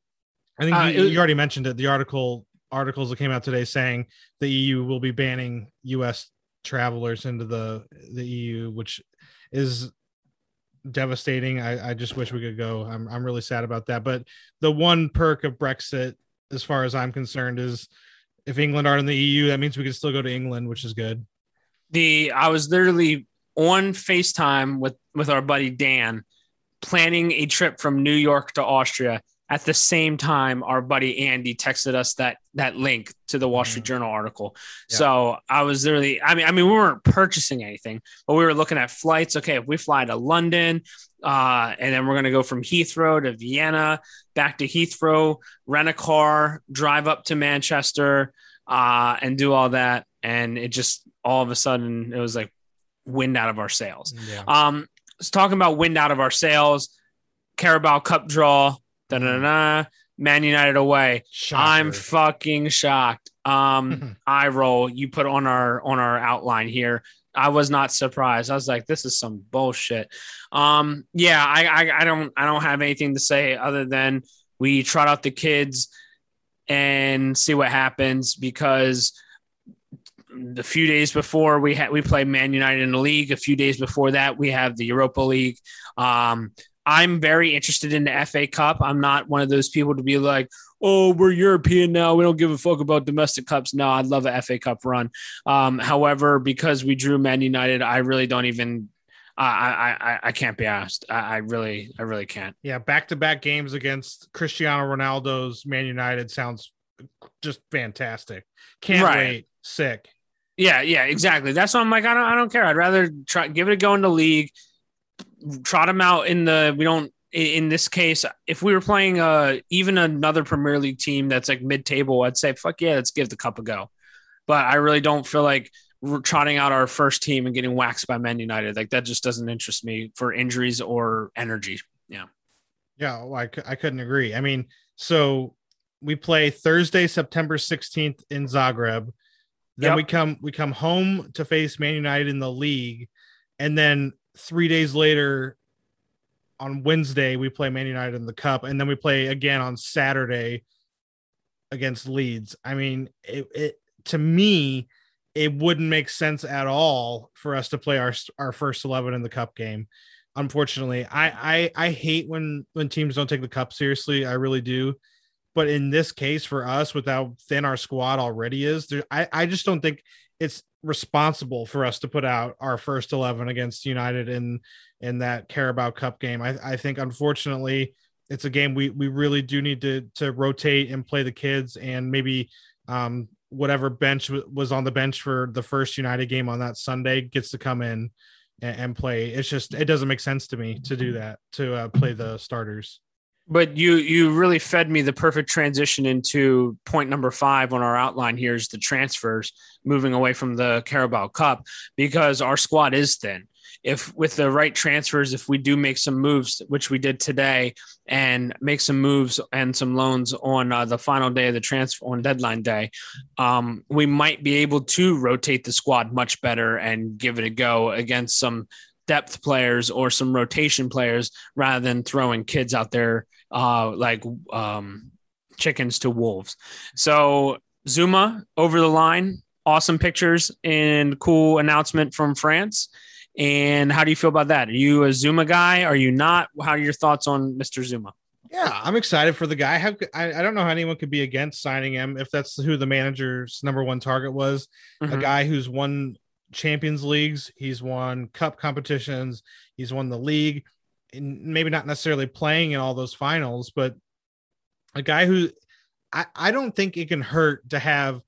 I think uh, you, it, you already mentioned it. The article articles that came out today saying the E U will be banning U S travelers into the, the E U, which is devastating. I, I just wish we could go. I'm, I'm really sad about that. But the one perk of Brexit, as far as I'm concerned, is if England aren't in the E U, that means we can still go to England, which is good. The I was literally on FaceTime with, with our buddy Dan planning a trip from New York to Austria. at the same time, our buddy Andy texted us that that link to the Wall Street mm-hmm. Journal article. Yeah. So I was literally, I mean, I mean, we weren't purchasing anything, but we were looking at flights. Okay, if we fly to London, uh, and then we're going to go from Heathrow to Vienna, back to Heathrow, rent a car, drive up to Manchester, uh, and do all that. And it just all of a sudden, it was like wind out of our sails. Yeah. Um, let's talk about wind out of our sails. Carabao Cup draw. Da, da, da, da, Man United away. Shocker. I'm fucking shocked. Um, eye roll. You put on our on our outline here. I was not surprised. I was like, this is some bullshit. Um, yeah, I, I I don't I don't have anything to say other than we trot out the kids and see what happens, because the few days before we had we played Man United in the league. A few days before that, we have the Europa League. Um, I'm very interested in the F A Cup. I'm not one of those people to be like, oh, we're European now, we don't give a fuck about domestic cups. No, I'd love an F A Cup run. Um, however, because we drew Man United, I really don't even uh, I, I I can't be asked. I, I really I really can't. Yeah, back-to-back games against Cristiano Ronaldo's Man United sounds just fantastic. Can't right. wait. Sick. Yeah, yeah, exactly. That's why I'm like, I don't I don't care. I'd rather try give it a go in the league. Trot them out in the we don't in this case, if we were playing uh even another Premier League team that's like mid-table, I'd say fuck yeah, let's give the cup a go. But I really don't feel like we're trotting out our first team and getting waxed by Man United. Like that just doesn't interest me for injuries or energy. Yeah. Yeah, well, I, I couldn't agree. I mean, so we play Thursday, September sixteenth in Zagreb. Then yep. we come we come home to face Man United in the league, and then three days later on Wednesday, we play Man United in the cup, and then we play again on Saturday against Leeds. I mean, it, it to me, it wouldn't make sense at all for us to play our our first eleven in the cup game. Unfortunately, I, I, I hate when, when teams don't take the cup seriously. I really do. But in this case, for us, with how thin our squad already is, there, I, I just don't think it's responsible for us to put out our first eleven against United in in that Carabao Cup game. I, I think, unfortunately, it's a game we we really do need to to rotate and play the kids, and maybe um, whatever bench w- was on the bench for the first United game on that Sunday gets to come in and, and play. It's just it doesn't make sense to me to do that, to uh, play the starters. But you you really fed me the perfect transition into point number five on our outline here is the transfers, moving away from the Carabao Cup, because our squad is thin. If with the right transfers, if we do make some moves, which we did today, and make some moves and some loans on uh, the final day of the transfer on deadline day, um, we might be able to rotate the squad much better and give it a go against some depth players or some rotation players rather than throwing kids out there uh, like um, chickens to wolves. So Zouma over the line, awesome pictures and cool announcement from France. And how do you feel about that? Are you a Zouma guy? Are you not? How are your thoughts on Mister Zouma? Yeah, I'm excited for the guy. How, I, I don't know how anyone could be against signing him if that's who the manager's number one target was. Mm-hmm. A guy who's won Champions Leagues, he's won cup competitions, he's won the league, and maybe not necessarily playing in all those finals, but a guy who I, I don't think it can hurt to have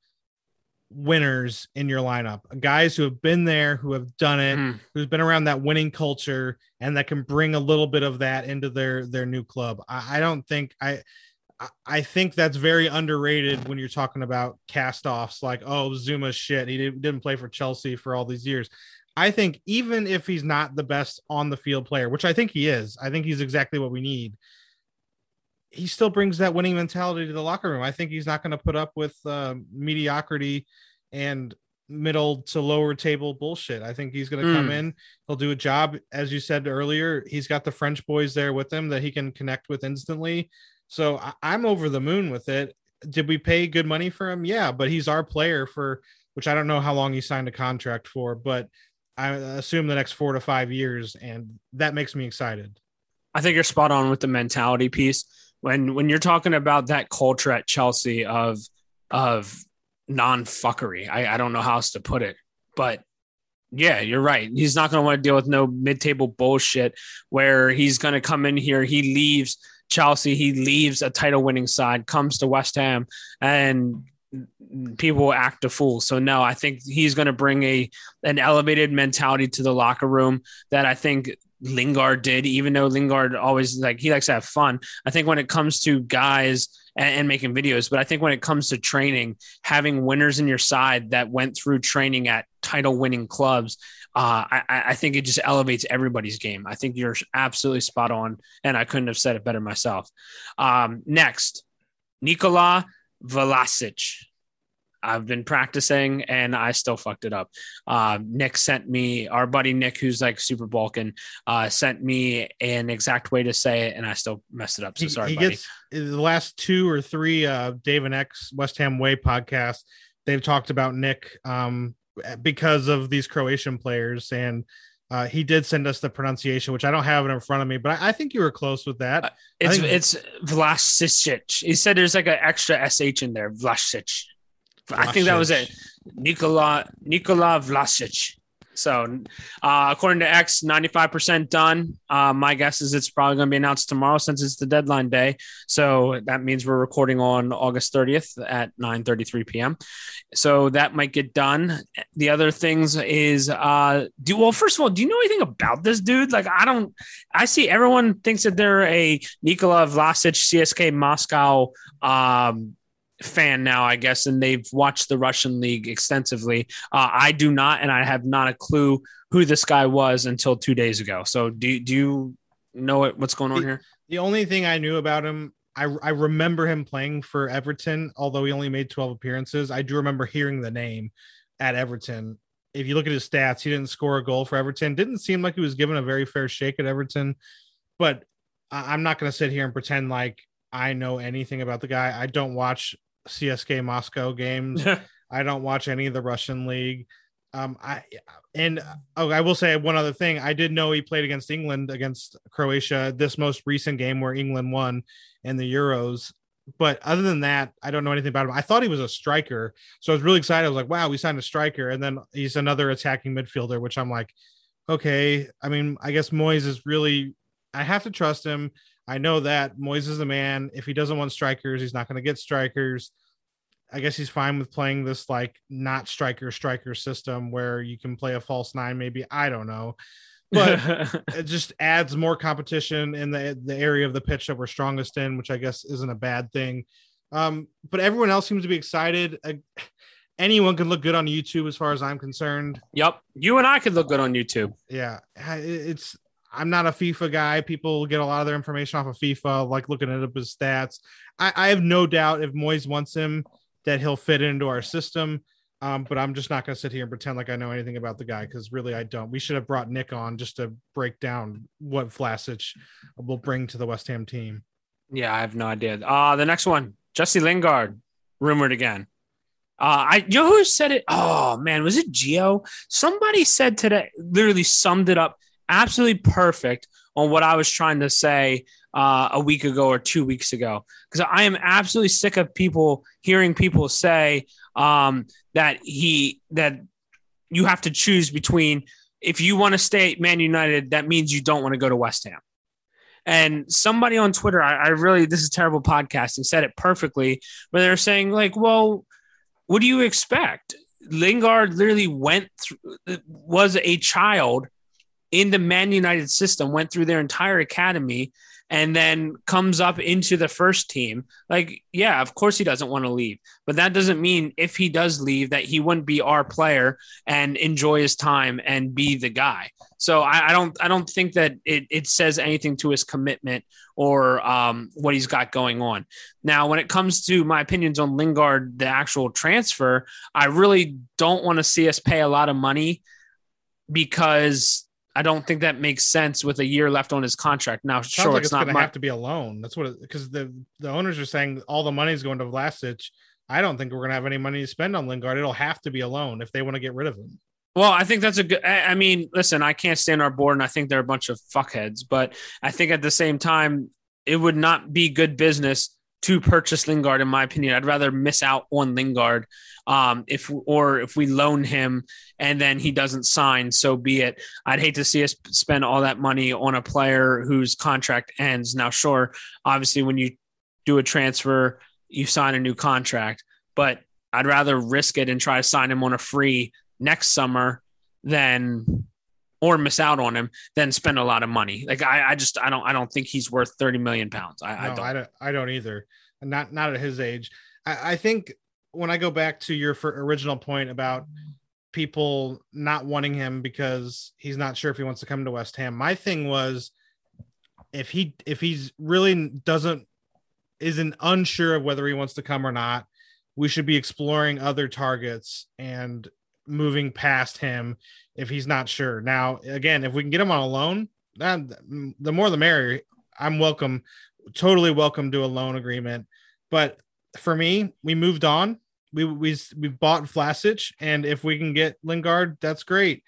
winners in your lineup, guys who have been there, who have done it, mm. who's been around that winning culture, and that can bring a little bit of that into their their new club. I, I don't think I I think that's very underrated when you're talking about cast-offs like, oh, Zouma's shit, he didn't, didn't play for Chelsea for all these years. I think even if he's not the best on the field player, which I think he is, I think he's exactly what we need, he still brings that winning mentality to the locker room. I think he's not going to put up with uh, mediocrity and middle to lower table bullshit. I think he's going to mm. come in. He'll do a job. As you said earlier, he's got the French boys there with him that he can connect with instantly. So I- I'm over the moon with it. Did we pay good money for him? Yeah, but he's our player for, which I don't know how long he signed a contract for, but I assume the next four to five years. And that makes me excited. I think you're spot on with the mentality piece. When when you're talking about that culture at Chelsea of of non-fuckery, I, I don't know how else to put it, but yeah, you're right. He's not going to want to deal with no mid-table bullshit where he's going to come in here, he leaves Chelsea. He leaves a title winning side, comes to West Ham, and people will act a fool. So no, I think he's going to bring a an elevated mentality to the locker room that I think Lingard did, even though Lingard always like he likes to have fun. I think when it comes to guys and, and making videos, but I think when it comes to training, having winners in your side that went through training at title winning clubs, uh, I, I think it just elevates everybody's game. I think you're absolutely spot on, and I couldn't have said it better myself. Um, next, Nikola Vlasic. I've been practicing and I still fucked it up. Uh, Nick sent me, our buddy Nick, who's like super Balkan, uh, sent me an exact way to say it, and I still messed it up. So sorry, he, he buddy. Gets, the last two or three uh, Dave and X West Ham Way podcasts, they've talked about Nick um, because of these Croatian players, and uh, he did send us the pronunciation, which I don't have it in front of me, but I, I think you were close with that. Uh, it's think- it's Vlasic. He said there's like an extra S H in there, Vlasic. I think that was it. Nikola Nikola Vlasic. So, uh, according to X, ninety-five percent done. Uh, my guess is it's probably going to be announced tomorrow since it's the deadline day. So that means we're recording on August thirtieth at nine thirty-three p.m. So that might get done. The other things is, uh, do well. First of all, do you know anything about this dude? Like, I don't. I see everyone thinks that they're a Nikola Vlasic C S K A Moscow Um, fan now, I guess, and they've watched the Russian league extensively. Uh, I do not, and I have not a clue who this guy was until two days ago. So do, do you know what, what's going on the, here? The only thing I knew about him, I, I remember him playing for Everton, although he only made twelve appearances. I do remember hearing the name at Everton. If you look at his stats, he didn't score a goal for Everton. Didn't seem like he was given a very fair shake at Everton, but I'm not going to sit here and pretend like I know anything about the guy. I don't watch C S K A Moscow games. I don't watch any of the Russian league. Um, I and oh, I will say one other thing. I did know he played against England, against Croatia, this most recent game where England won in the Euros. But other than that, I don't know anything about him. I thought he was a striker, so I was really excited. I was like, "Wow, we signed a striker!" And then he's another attacking midfielder, which I'm like, "Okay." I mean, I guess Moyes is really. I have to trust him. I know that Moyes is the man. If he doesn't want strikers, he's not going to get strikers. I guess he's fine with playing this like not striker striker system where you can play a false nine. Maybe, I don't know, but it just adds more competition in the the area of the pitch that we're strongest in, which I guess isn't a bad thing. Um, but everyone else seems to be excited. Uh, anyone can look good on YouTube, as far as I'm concerned. Yep, you and I could look good on YouTube. Yeah, it's. I'm not a FIFA guy. People get a lot of their information off of FIFA, like looking at his stats. I, I have no doubt if Moyes wants him that he'll fit into our system. Um, but I'm just not going to sit here and pretend like I know anything about the guy, because really I don't. We should have brought Nick on just to break down what Vlasic will bring to the West Ham team. Yeah, I have no idea. Uh, the next one, Jesse Lingard, rumored again. Uh, I you know who said it? Oh, man, was it Gio? Somebody said today, literally summed it up absolutely perfect on what I was trying to say uh, a week ago or two weeks ago. Because I am absolutely sick of people hearing people say um, that he that you have to choose between, if you want to stay at Man United, that means you don't want to go to West Ham. And somebody on Twitter, I, I really, this is terrible podcasting, said it perfectly, where they're saying like, well, what do you expect? Lingard literally went through, was a child in the Man United system, went through their entire academy, and then comes up into the first team. Like, yeah, of course he doesn't want to leave, but that doesn't mean if he does leave that he wouldn't be our player and enjoy his time and be the guy. So I, I don't, I don't think that it, it says anything to his commitment or um, what he's got going on. Now, when it comes to my opinions on Lingard, the actual transfer, I really don't want to see us pay a lot of money, because I don't think that makes sense with a year left on his contract. Now, Sounds sure, like it's, it's not going to my- have to be a loan. That's what, because the the owners are saying all the money is going to Vlasic. I don't think we're going to have any money to spend on Lingard. It'll have to be a loan if they want to get rid of him. Well, I think that's a good. I mean, listen, I can't stand our board, and I think they're a bunch of fuckheads. But I think at the same time, it would not be good business to purchase Lingard, in my opinion. I'd rather miss out on Lingard um, if or if we loan him and then he doesn't sign, so be it. I'd hate to see us spend all that money on a player whose contract ends. Now, sure, obviously when you do a transfer, you sign a new contract, but I'd rather risk it and try to sign him on a free next summer than or miss out on him than spend a lot of money. Like I, I just, I don't, I don't think he's worth thirty million pounds. I, no, I don't, I don't, I don't either. Not, not at his age. I, I think when I go back to your original point about people not wanting him because he's not sure if he wants to come to West Ham, my thing was if he, if he's really doesn't, isn't unsure of whether he wants to come or not, we should be exploring other targets and moving past him if he's not sure. Now, again, if we can get him on a loan, then the more the merrier. I'm welcome, totally welcome to a loan agreement. But for me, we moved on. We we we bought Vlasic, and if we can get Lingard, that's great.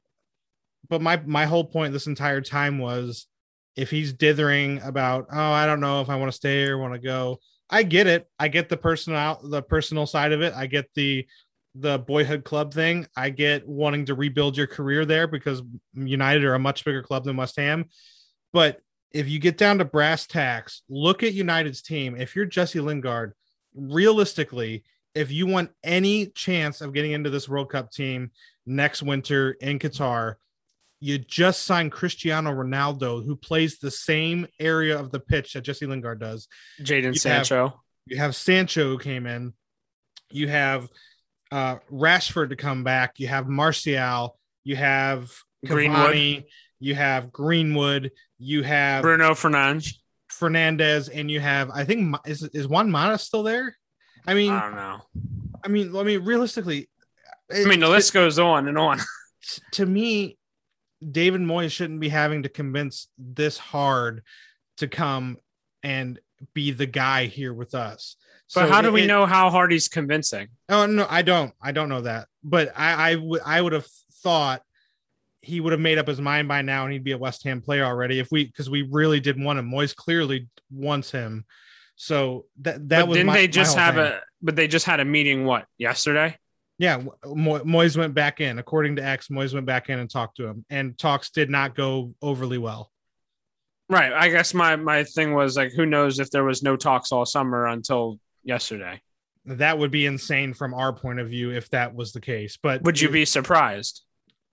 But my my whole point this entire time was, if he's dithering about, oh, I don't know if I want to stay or want to go, I get it. I get the personal the personal side of it. I get the the boyhood club thing. I get wanting to rebuild your career there because United are a much bigger club than West Ham. But if you get down to brass tacks, look at United's team. If you're Jesse Lingard, realistically, if you want any chance of getting into this World Cup team next winter in Qatar, you just signed Cristiano Ronaldo, who plays the same area of the pitch that Jesse Lingard does. Jadon Sancho. Have, you have Sancho who came in. You have uh, Rashford to come back. You have Martial. You have Cavani. You have Greenwood. You have Bruno Fernandes. Fernandez, and you have, I think, is is Juan Mata still there? I mean, I don't know. I mean, I mean, realistically, I mean, the list it, goes on and on. To me, David Moyes shouldn't be having to convince this hard to come and be the guy here with us. But so how do we it, know how hard he's convincing? Oh, no, I don't. I don't know that. But I, I, w- I would have thought he would have made up his mind by now and he'd be a West Ham player already if we, because we really did want him. Moyes clearly wants him. So that, that but was didn't my, they just have thing. a, but they just had a meeting, what, yesterday? Yeah. Mo- Moyes went back in, according to X, Moyes went back in and talked to him, and talks did not go overly well. Right. I guess my, my thing was like, who knows if there was no talks all summer until yesterday. That would be insane from our point of view if that was the case. But would you be surprised?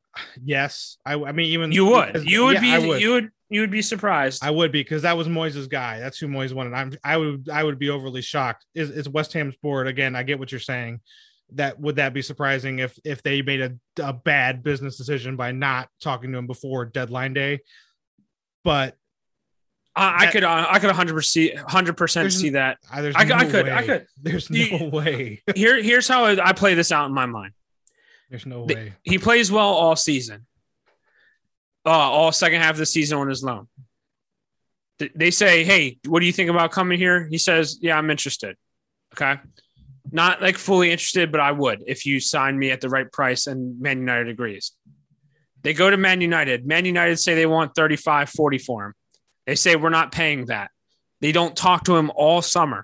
Yes. I, I mean, even you would, you would yeah, be, would. you would, you would be surprised. I would be, because that was Moyes' guy. That's who Moyes wanted. I'm, I would, I would be overly shocked. Is it's West Ham's board again? I get what you're saying. That would that be surprising if if they made a, a bad business decision by not talking to him before deadline day? But I, that, I could, uh, I could one hundred percent, one hundred percent see that. Uh, I, no I could, way. I could. There's no you, way. Here, here's how I play this out in my mind. There's no the, way. He plays well all season. Uh, all second half of the season on his loan. They say, hey, what do you think about coming here? He says, yeah, I'm interested. Okay. Not like fully interested, but I would if you sign me at the right price and Man United agrees. They go to Man United. Man United say they want thirty-five, forty for him. They say, we're not paying that. They don't talk to him all summer.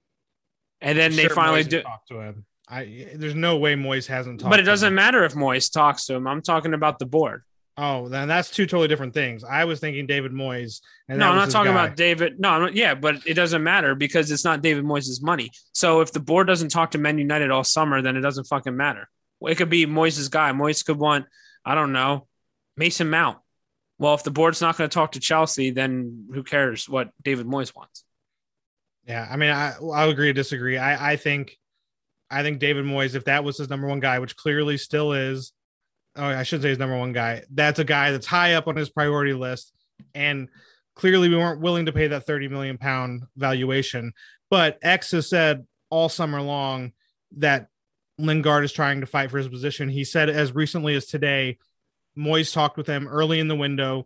And then they sure finally Moyes do. Talk to him. I, there's no way Moyes hasn't talked But it to doesn't him. matter if Moyes talks to him. I'm talking about the board. Oh, then that's two totally different things. I was thinking David Moyes. And no, that I'm was not his talking guy. about David. No, I'm not, yeah, but it doesn't matter because it's not David Moyes' money. So if the board doesn't talk to Man United all summer, then it doesn't fucking matter. It could be Moyes' guy. Moyes could want, I don't know, Mason Mount. Well, if the board's not going to talk to Chelsea, then who cares what David Moyes wants? Yeah, I mean, I, I'll agree to disagree. I, I think I think David Moyes, if that was his number one guy, which clearly still is, oh, I should say his number one guy, that's a guy that's high up on his priority list. And clearly we weren't willing to pay that thirty million pound valuation. But X has said all summer long that Lingard is trying to fight for his position. He said as recently as today, Moyes talked with him early in the window.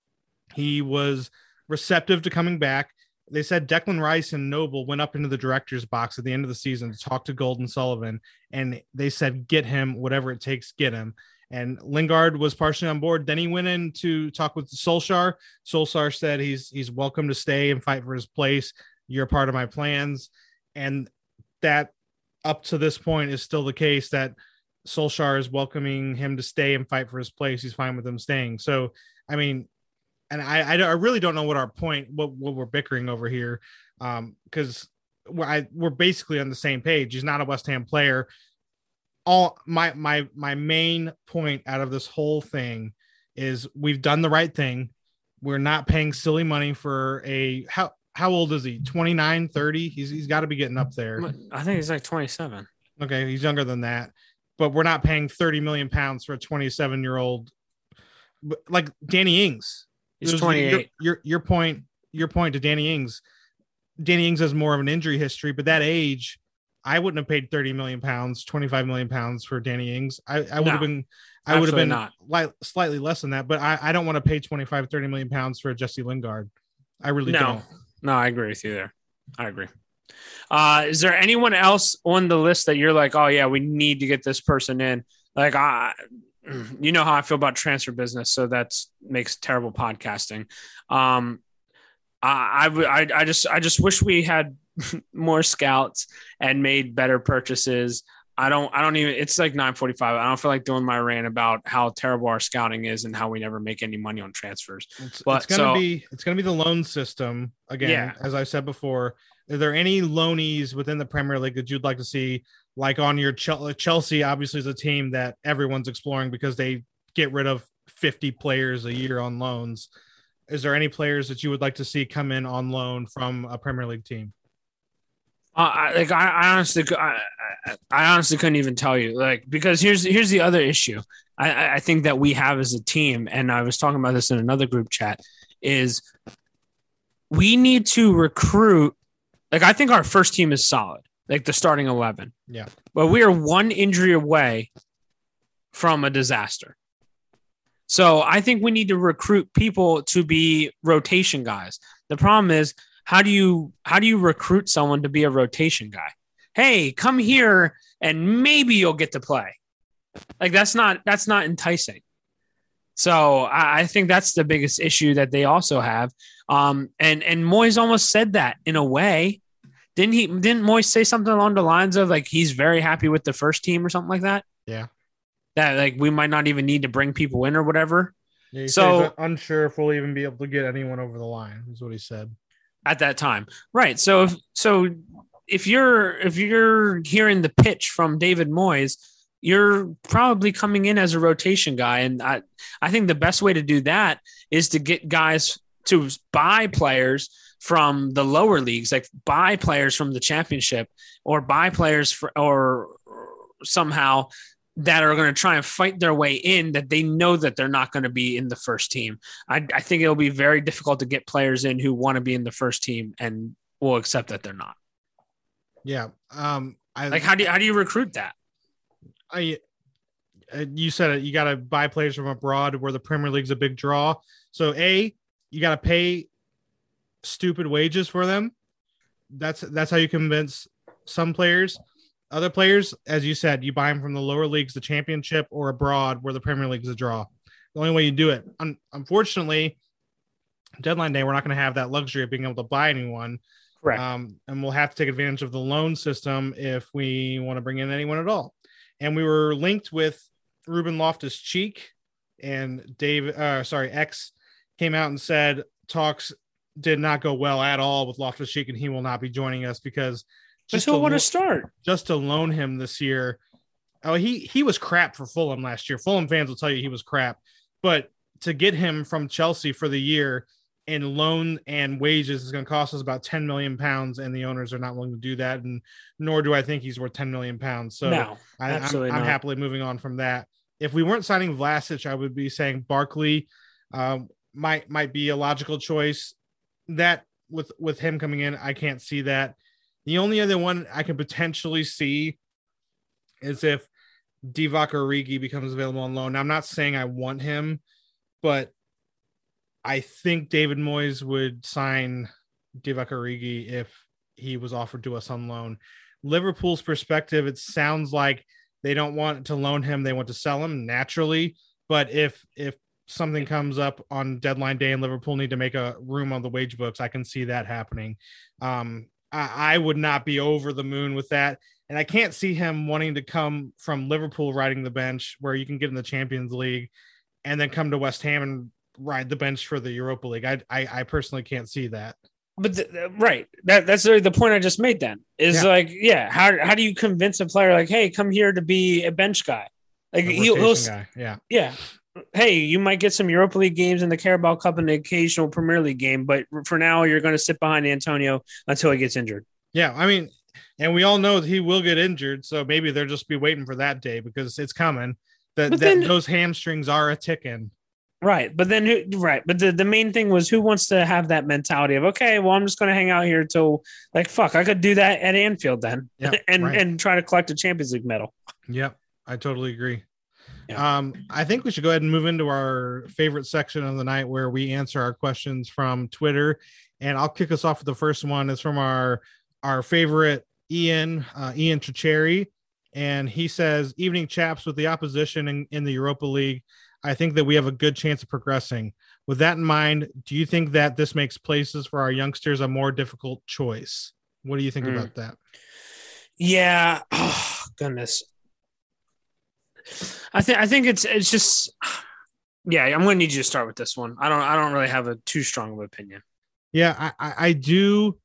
He was receptive to coming back. They said Declan Rice and Noble went up into the director's box at the end of the season to talk to Golden Sullivan, and they said, get him, whatever it takes, get him. And Lingard was partially on board. Then he went in to talk with Solskjaer. Solskjaer said he's he's welcome to stay and fight for his place. You're part of my plans. And that up to this point is still the case that Solskjaer is welcoming him to stay and fight for his place. He's fine with him staying. So, I mean, and I, I, I really don't know what our point, what, what we're bickering over here. Um, cause we're, I, we're basically on the same page. He's not a West Ham player. All my, my, my main point out of this whole thing is we've done the right thing. We're not paying silly money for a, how, how old is he? twenty-nine, thirty. He's, he's gotta be getting up there. I think he's like twenty-seven. Okay. He's younger than that, but we're not paying thirty million pounds for a twenty-seven year old like Danny Ings. He's twenty-eight. Your, your, your point, your point to Danny Ings. Danny Ings has more of an injury history, but that age, I wouldn't have paid thirty million pounds, twenty-five million pounds for Danny Ings. I, I would no, have been, I would have been not. Li- slightly less than that, but I, I don't want to pay twenty-five, thirty million pounds for a Jesse Lingard. I really no. don't. No, I agree with you there. I agree. Uh, is there anyone else on the list that you're like, oh yeah, we need to get this person in? Like, I, you know how I feel about transfer business, so that makes terrible podcasting. Um, I, I, I just, I just wish we had more scouts and made better purchases. I don't, I don't even, it's like nine forty-five. I don't feel like doing my rant about how terrible our scouting is and how we never make any money on transfers. It's, but it's going to so, be, it's going to be the loan system again. Yeah. As I said before, are there any loanees within the Premier League that you'd like to see? Like on your Chelsea, obviously is a team that everyone's exploring because they get rid of fifty players a year on loans. Is there any players that you would like to see come in on loan from a Premier League team? Uh, I, like I, I honestly, I, I honestly couldn't even tell you. Like, because here's here's the other issue. I, I think that we have as a team, and I was talking about this in another group chat, is we need to recruit. Like, I think our first team is solid, like the starting eleven. Yeah, but we are one injury away from a disaster. So I think we need to recruit people to be rotation guys. The problem is, How do you how do you recruit someone to be a rotation guy? Hey, come here and maybe you'll get to play. Like that's not that's not enticing. So I, I think that's the biggest issue that they also have. Um, and and Moyes almost said that in a way. Didn't he? Didn't Moyes say something along the lines of like he's very happy with the first team or something like that? Yeah. That like we might not even need to bring people in or whatever. Yeah, so unsure if we'll even be able to get anyone over the line. Is what he said. At that time. Right. So, if, so if you're, if you're hearing the pitch from David Moyes, you're probably coming in as a rotation guy. And I, I think the best way to do that is to get guys to buy players from the lower leagues, like buy players from the championship or buy players for, or somehow that are going to try and fight their way in that they know that they're not going to be in the first team. I, I think it'll be very difficult to get players in who want to be in the first team and will accept that they're not. Yeah. Um, I, like, how do you, how do you recruit that? I, you said it, you got to buy players from abroad where the Premier League's a big draw. So A, you got to pay stupid wages for them. That's, that's how you convince some players. Other players, as you said, you buy them from the lower leagues, the championship, or abroad where the Premier League is a draw. The only way you do it. Un- unfortunately, deadline day, we're not going to have that luxury of being able to buy anyone. Correct. Um, and we'll have to take advantage of the loan system if we want to bring in anyone at all. And we were linked with Ruben Loftus-Cheek, and Dave, uh, sorry, X came out and said talks did not go well at all with Loftus-Cheek, and he will not be joining us because just to want to start, just to loan him this year. Oh, he he was crap for Fulham last year. Fulham fans will tell you he was crap, but to get him from Chelsea for the year in loan and wages is going to cost us about ten million pounds, and the owners are not willing to do that. And nor do I think he's worth ten million pounds. So no, I, I'm, I'm happily moving on from that. If we weren't signing Vlasic, I would be saying Barkley um, might might be a logical choice. That with with him coming in, I can't see that. The only other one I could potentially see is if Divock Origi becomes available on loan. Now, I'm not saying I want him, but I think David Moyes would sign Divock Origi if he was offered to us on loan. Liverpool's perspective, it sounds like they don't want to loan him. They want to sell him naturally. But if if something comes up on deadline day and Liverpool need to make a room on the wage books, I can see that happening. Um, I, I would not be over the moon with that. And I can't see him wanting to come from Liverpool riding the bench where you can get in the Champions League and then come to West Ham and ride the bench for the Europa League. I I, I personally can't see that. But the, right, that that's the point I just made. Then is yeah. like, yeah, how how do you convince a player like, hey, come here to be a bench guy? Like he'll, he'll guy. yeah, yeah. Hey, you might get some Europa League games in the Carabao Cup and the occasional Premier League game, but for now, you're going to sit behind Antonio until he gets injured. Yeah, I mean, and we all know that he will get injured, so maybe they'll just be waiting for that day because it's coming. That, that then, those hamstrings are a ticking. Right, but then who? Right, but the, the main thing was who wants to have that mentality of okay, well, I'm just going to hang out here until like fuck, I could do that at Anfield then, yep, and right. and try to collect a Champions League medal. Yep, I totally agree. Yeah. Um, I think we should go ahead and move into our favorite section of the night where we answer our questions from Twitter. And I'll kick us off with the first one. It's from our, our favorite Ian, uh, Ian Tricheri. And he says, evening chaps, with the opposition in, in the Europa League, I think that we have a good chance of progressing. With that in mind, do you think that this makes places for our youngsters a more difficult choice? What do you think mm. about that? Yeah. Oh, goodness. I think I think it's it's just yeah. I'm going to need you to start with this one. I don't I don't really have a too strong of an opinion. Yeah, I, I, I do.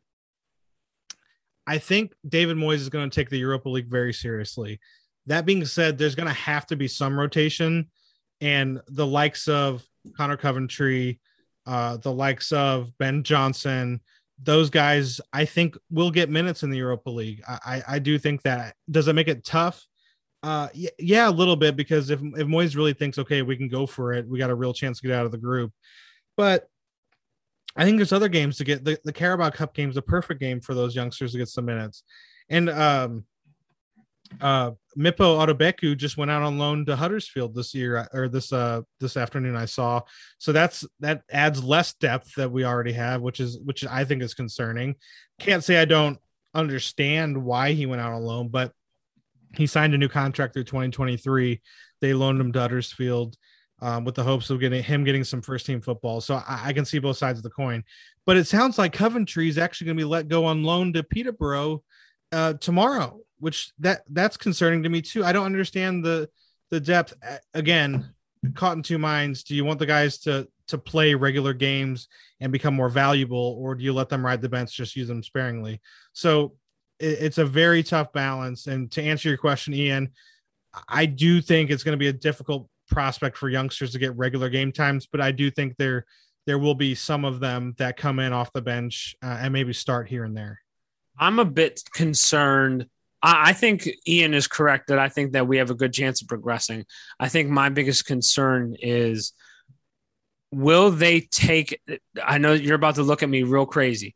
I think David Moyes is going to take the Europa League very seriously. That being said, there's going to have to be some rotation, and the likes of Connor Coventry, uh, the likes of Ben Johnson, those guys, I think will get minutes in the Europa League. I I, I do think that. Does it make it tough? Uh, yeah, yeah, a little bit, because if, if Moyes really thinks, okay, we can go for it, we got a real chance to get out of the group. But I think there's other games to get. The, the Carabao Cup game is a perfect game for those youngsters to get some minutes. And um, uh, Mipo Otobeku just went out on loan to Huddersfield this year, or this uh this afternoon I saw. So that's that adds less depth that we already have, which is which I think is concerning. Can't say I don't understand why he went out on loan, but he signed a new contract through twenty twenty-three. They loaned him to Huddersfield um, with the hopes of getting him getting some first team football. So I, I can see both sides of the coin, but it sounds like Coventry is actually going to be let go on loan to Peterborough uh, tomorrow, which that that's concerning to me too. I don't understand the, the depth. Again, caught in two minds. Do you want the guys to, to play regular games and become more valuable, or do you let them ride the bench, just use them sparingly? So it's a very tough balance. And to answer your question, Ian, I do think it's going to be a difficult prospect for youngsters to get regular game times, but I do think there there will be some of them that come in off the bench uh, and maybe start here and there. I'm a bit concerned. I, I think Ian is correct that I think that we have a good chance of progressing. I think my biggest concern is, will they take – I know you're about to look at me real crazy.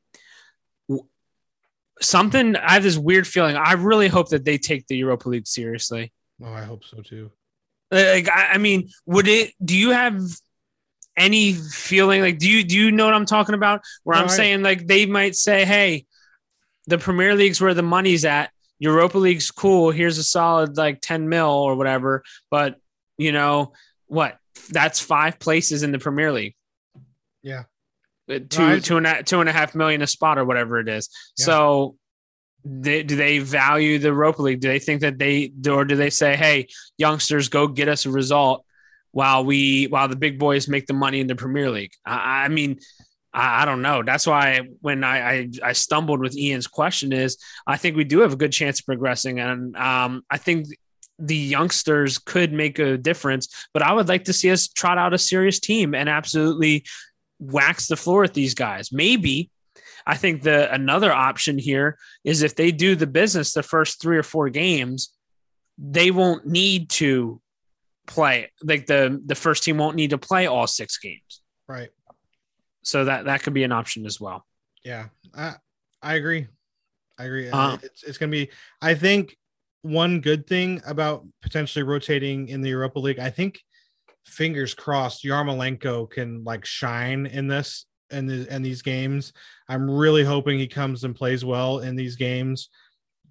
Something, I have this weird feeling. I really hope that they take the Europa League seriously. Oh, I hope so too. Like, I, I mean, would it, do you have any feeling like, do you, do you know what I'm talking about? Where no, I'm I, saying like, they might say, hey, the Premier League's where the money's at. Europa League's cool. Here's a solid like ten mil or whatever. But you know what? That's five places in the Premier League. Yeah. Two, no, two and a, two and a half million a spot or whatever it is. Yeah. So they, do they value the Europa League? Do they think that they, or do they say, hey, youngsters, go get us a result while we, while the big boys make the money in the Premier League? I, I mean, I, I don't know. That's why when I, I, I stumbled with Ian's question is, I think we do have a good chance of progressing. And um, I think the youngsters could make a difference, but I would like to see us trot out a serious team and absolutely wax the floor with these guys. Maybe I think the another option here is if they do the business the first three or four games, they won't need to play like the the first team won't need to play all six games. Right. So that that could be an option as well. Yeah, I I agree. I agree. Uh, it's it's gonna be. I think one good thing about potentially rotating in the Europa League, I think, fingers crossed, Yarmolenko can like shine in this and the, in these games. I'm really hoping he comes and plays well in these games.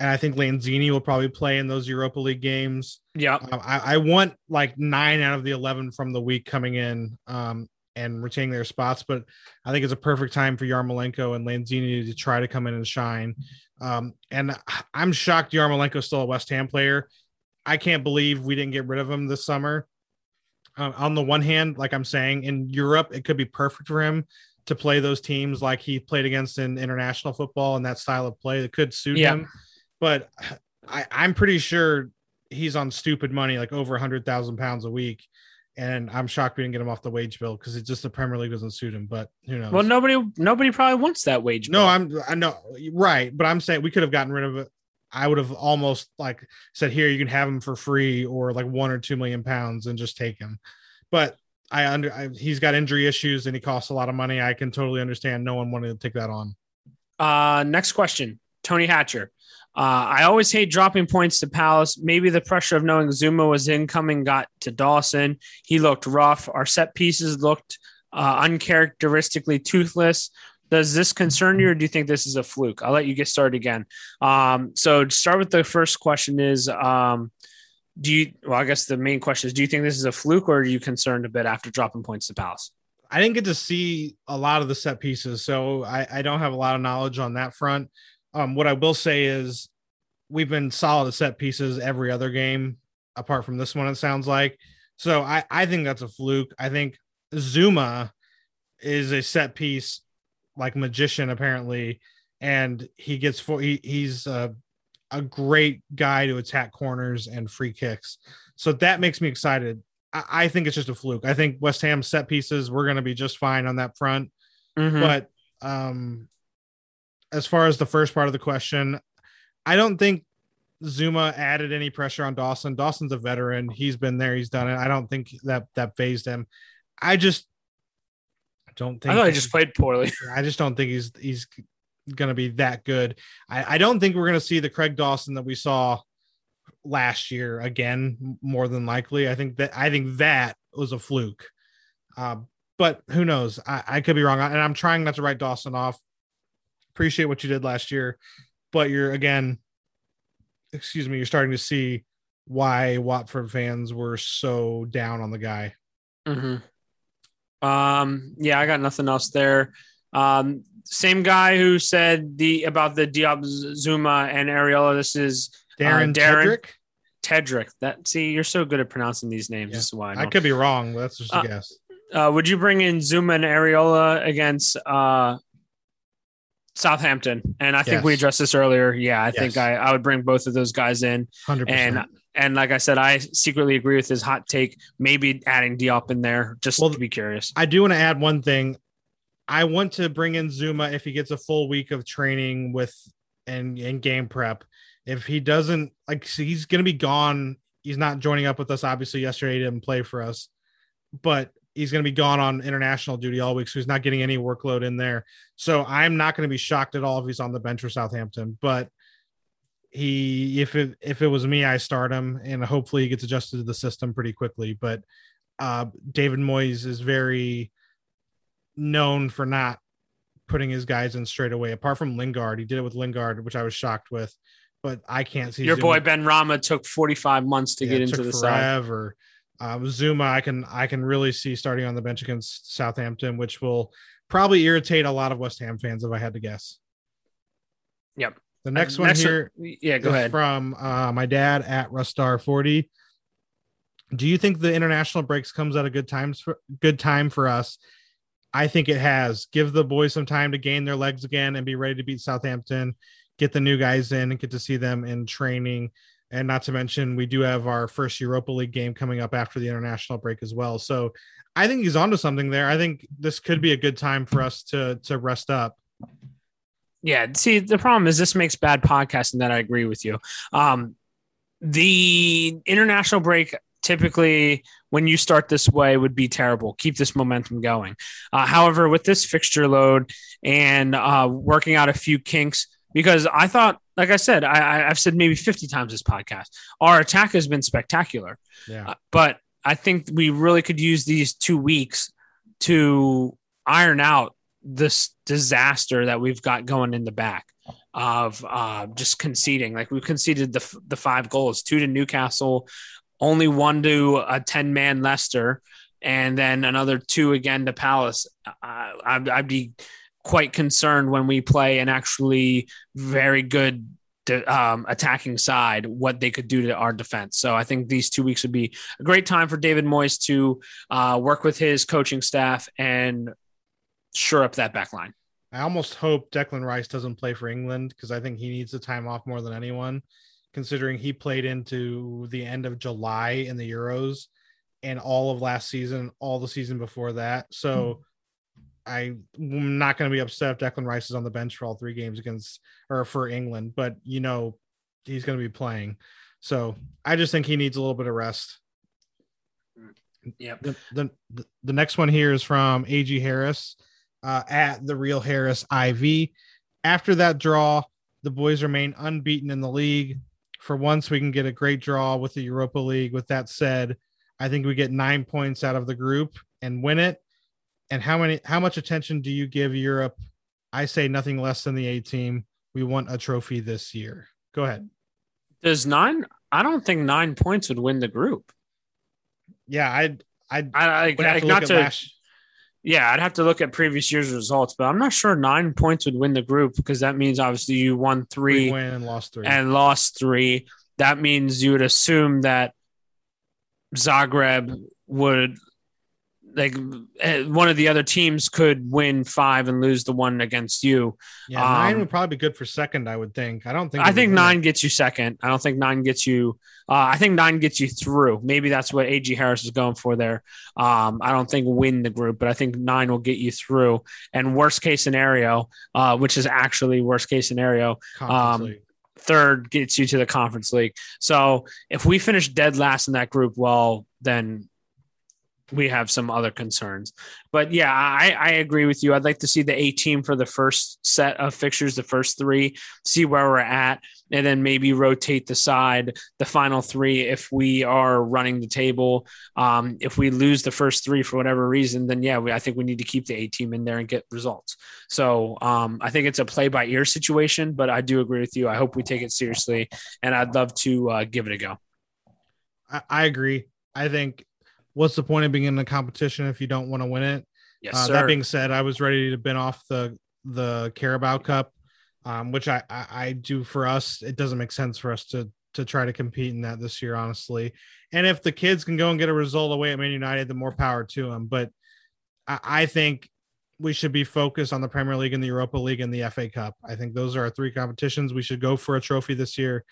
and I think Lanzini will probably play in those Europa League games. Yeah, um, I, I want like nine out of the eleven from the week coming in um, and retaining their spots, but I think it's a perfect time for Yarmolenko and Lanzini to try to come in and shine. Um, and I'm shocked Yarmolenko is still a West Ham player. I can't believe we didn't get rid of him this summer. Uh, on the one hand, like I'm saying, in Europe, it could be perfect for him to play those teams like he played against in international football and that style of play that could suit yeah. him. But I, I'm pretty sure he's on stupid money, like over a hundred thousand pounds a week. And I'm shocked we didn't get him off the wage bill because it's just the Premier League doesn't suit him. But who knows? Well, nobody, nobody probably wants that wage bill. No, I'm, I know, right. But I'm saying we could have gotten rid of it. I would have almost like said, here, you can have him for free or like one or two million pounds and just take him. But I under I, he's got injury issues and he costs a lot of money. I can totally understand no one wanted to take that on. Uh, next question, Tony Hatcher. Uh, I always hate dropping points to Palace. Maybe the pressure of knowing Zuma was incoming got to Dawson. He looked rough. Our set pieces looked uh, uncharacteristically toothless. Does this concern you, or do you think this is a fluke? I'll let you get started again. Um, so to start with the first question is, um, do you, well, I guess the main question is, do you think this is a fluke, or are you concerned a bit after dropping points to Palace? I didn't get to see a lot of the set pieces, so I, I don't have a lot of knowledge on that front. Um, what I will say is we've been solid at set pieces every other game, apart from this one, it sounds like. So I, I think that's a fluke. I think Zuma is a set piece like magician, apparently, and he gets for he, he's a, a great guy to attack corners and free kicks. So that makes me excited. I, I think it's just a fluke. I think West Ham set pieces, we're going to be just fine on that front. Mm-hmm. But um, as far as the first part of the question, I don't think Zuma added any pressure on Dawson. Dawson's a veteran. He's been there. He's done it. I don't think that that fazed him. I just don't think. I thought he just played poorly. I just don't think he's he's going to be that good. I, I don't think we're going to see the Craig Dawson that we saw last year again, more than likely. I think that I think that was a fluke. Uh, but who knows? I, I could be wrong. And I'm trying not to write Dawson off. Appreciate what you did last year, but you're again, excuse me, you're starting to see why Watford fans were so down on the guy. Mm-hmm. Um, yeah, I got nothing else there. Um, same guy who said the about the Diop, Zuma, and Areola. This is Darren, uh, Darren Tedrick. Tedrick. That see, you're so good at pronouncing these names. Yeah. This is why I, I could be wrong, but that's just a uh, guess. Uh, would you bring in Zuma and Areola against uh, Southampton? And I think yes. we addressed this earlier. Yeah, I yes. think I, I would bring both of those guys in. one hundred percent. And and like I said, I secretly agree with his hot take. Maybe adding Diop in there just well, to be curious. I do want to add one thing. I want to bring in Zuma if he gets a full week of training with and, and game prep. If he doesn't, like, so he's going to be gone. He's not joining up with us. Obviously, yesterday he didn't play for us, but he's going to be gone on international duty all week, so he's not getting any workload in there. So I'm not going to be shocked at all if he's on the bench for Southampton. But he, if it if it was me, I start him, and hopefully he gets adjusted to the system pretty quickly. But uh, David Moyes is very known for not putting his guys in straight away. Apart from Lingard, he did it with Lingard, which I was shocked with. But I can't see your Zuma. boy Ben Rama took forty-five months to yeah, get into the forever. side. Um, Zuma, I can I can really see starting on the bench against Southampton, which will probably irritate a lot of West Ham fans if I had to guess. Yep. The next uh, one next here, one, yeah, go ahead. From uh, my dad at Rustar forty. Do you think the international breaks comes at a good times for good time for us? I think it has. Give the boys some time to gain their legs again and be ready to beat Southampton. Get the new guys in and get to see them in training. And not to mention, we do have our first Europa League game coming up after the international break as well. So I think he's onto something there. I think this could be a good time for us to, to rest up. Yeah. See, the problem is this makes bad podcasting. That I agree with you. Um, the international break, typically when you start this way, would be terrible. Keep this momentum going. Uh, however, with this fixture load and uh, working out a few kinks, because I thought, like I said, I, I've said maybe fifty times this podcast, our attack has been spectacular. Yeah. Uh, but I think we really could use these two weeks to iron out this disaster that we've got going in the back. of uh, just conceding. Like we conceded the the five goals, two to Newcastle, only one to a ten man Leicester, and then another two again to Palace. I, I'd, I'd be quite concerned when we play an actually very good um, attacking side, what they could do to our defense. So I think these two weeks would be a great time for David Moyes to uh, work with his coaching staff and shore up that back line. I almost hope Declan Rice doesn't play for England because I think he needs the time off more than anyone, considering he played into the end of July in the Euros and all of last season, all the season before that. So I'm not going to be upset if Declan Rice is on the bench for all three games against or for England, but you know, he's going to be playing. So I just think he needs a little bit of rest. Yep. The, the, the next one here is from A G Harris. Uh, at the Real Harris I V. After that draw, the boys remain unbeaten in the league. For once, we can get a great draw with the Europa League. With that said, I think we get nine points out of the group and win it. And how many? How much attention do you give Europe? I say nothing less than the A team. We want a trophy this year. Go ahead. Does nine? I don't think nine points would win the group. Yeah, I'd. I'd I, I, would have I to not look to. at last, Yeah, I'd have to look at previous year's results, but I'm not sure nine points would win the group because that means obviously you won three, three win and lost three. and lost three. That means you would assume that Zagreb would, like, one of the other teams could win five and lose the one against you. Yeah, um, nine would probably be good for second, I would think. I don't think. I think nine gets you second. I don't think nine gets you. Uh, I think nine gets you through. Maybe that's what A G Harris is going for there. Um, I don't think win the group, but I think nine will get you through. And worst case scenario, uh, which is actually worst case scenario, um, third gets you to the Conference League. So if we finish dead last in that group, well, then we have some other concerns. But yeah, I, I agree with you. I'd like to see the A team for the first set of fixtures, the first three, see where we're at, and then maybe rotate the side, the final three, if we are running the table. Um, if we lose the first three for whatever reason, then yeah, we, I think we need to keep the A team in there and get results. So um, I think it's a play by ear situation, but I do agree with you. I hope we take it seriously, and I'd love to uh, give it a go. I, I agree. I think, what's the point of being in a competition if you don't want to win it? Yes, uh, sir. That being said, I was ready to bin off the the Carabao Cup, um, which I, I I do for us. It doesn't make sense for us to to try to compete in that this year, honestly. And if the kids can go and get a result away at Man United, the more power to them. But I, I think we should be focused on the Premier League and the Europa League and the F A Cup. I think those are our three competitions. We should go for a trophy this year.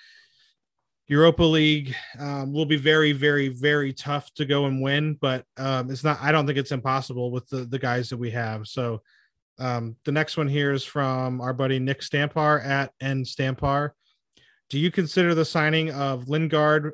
Europa League um, will be very, very, very tough to go and win, but um, it's not. I don't think it's impossible with the, the guys that we have. So um, the next one here is from our buddy Nick Stampar at N Stampar. Do you consider the signing of Lingard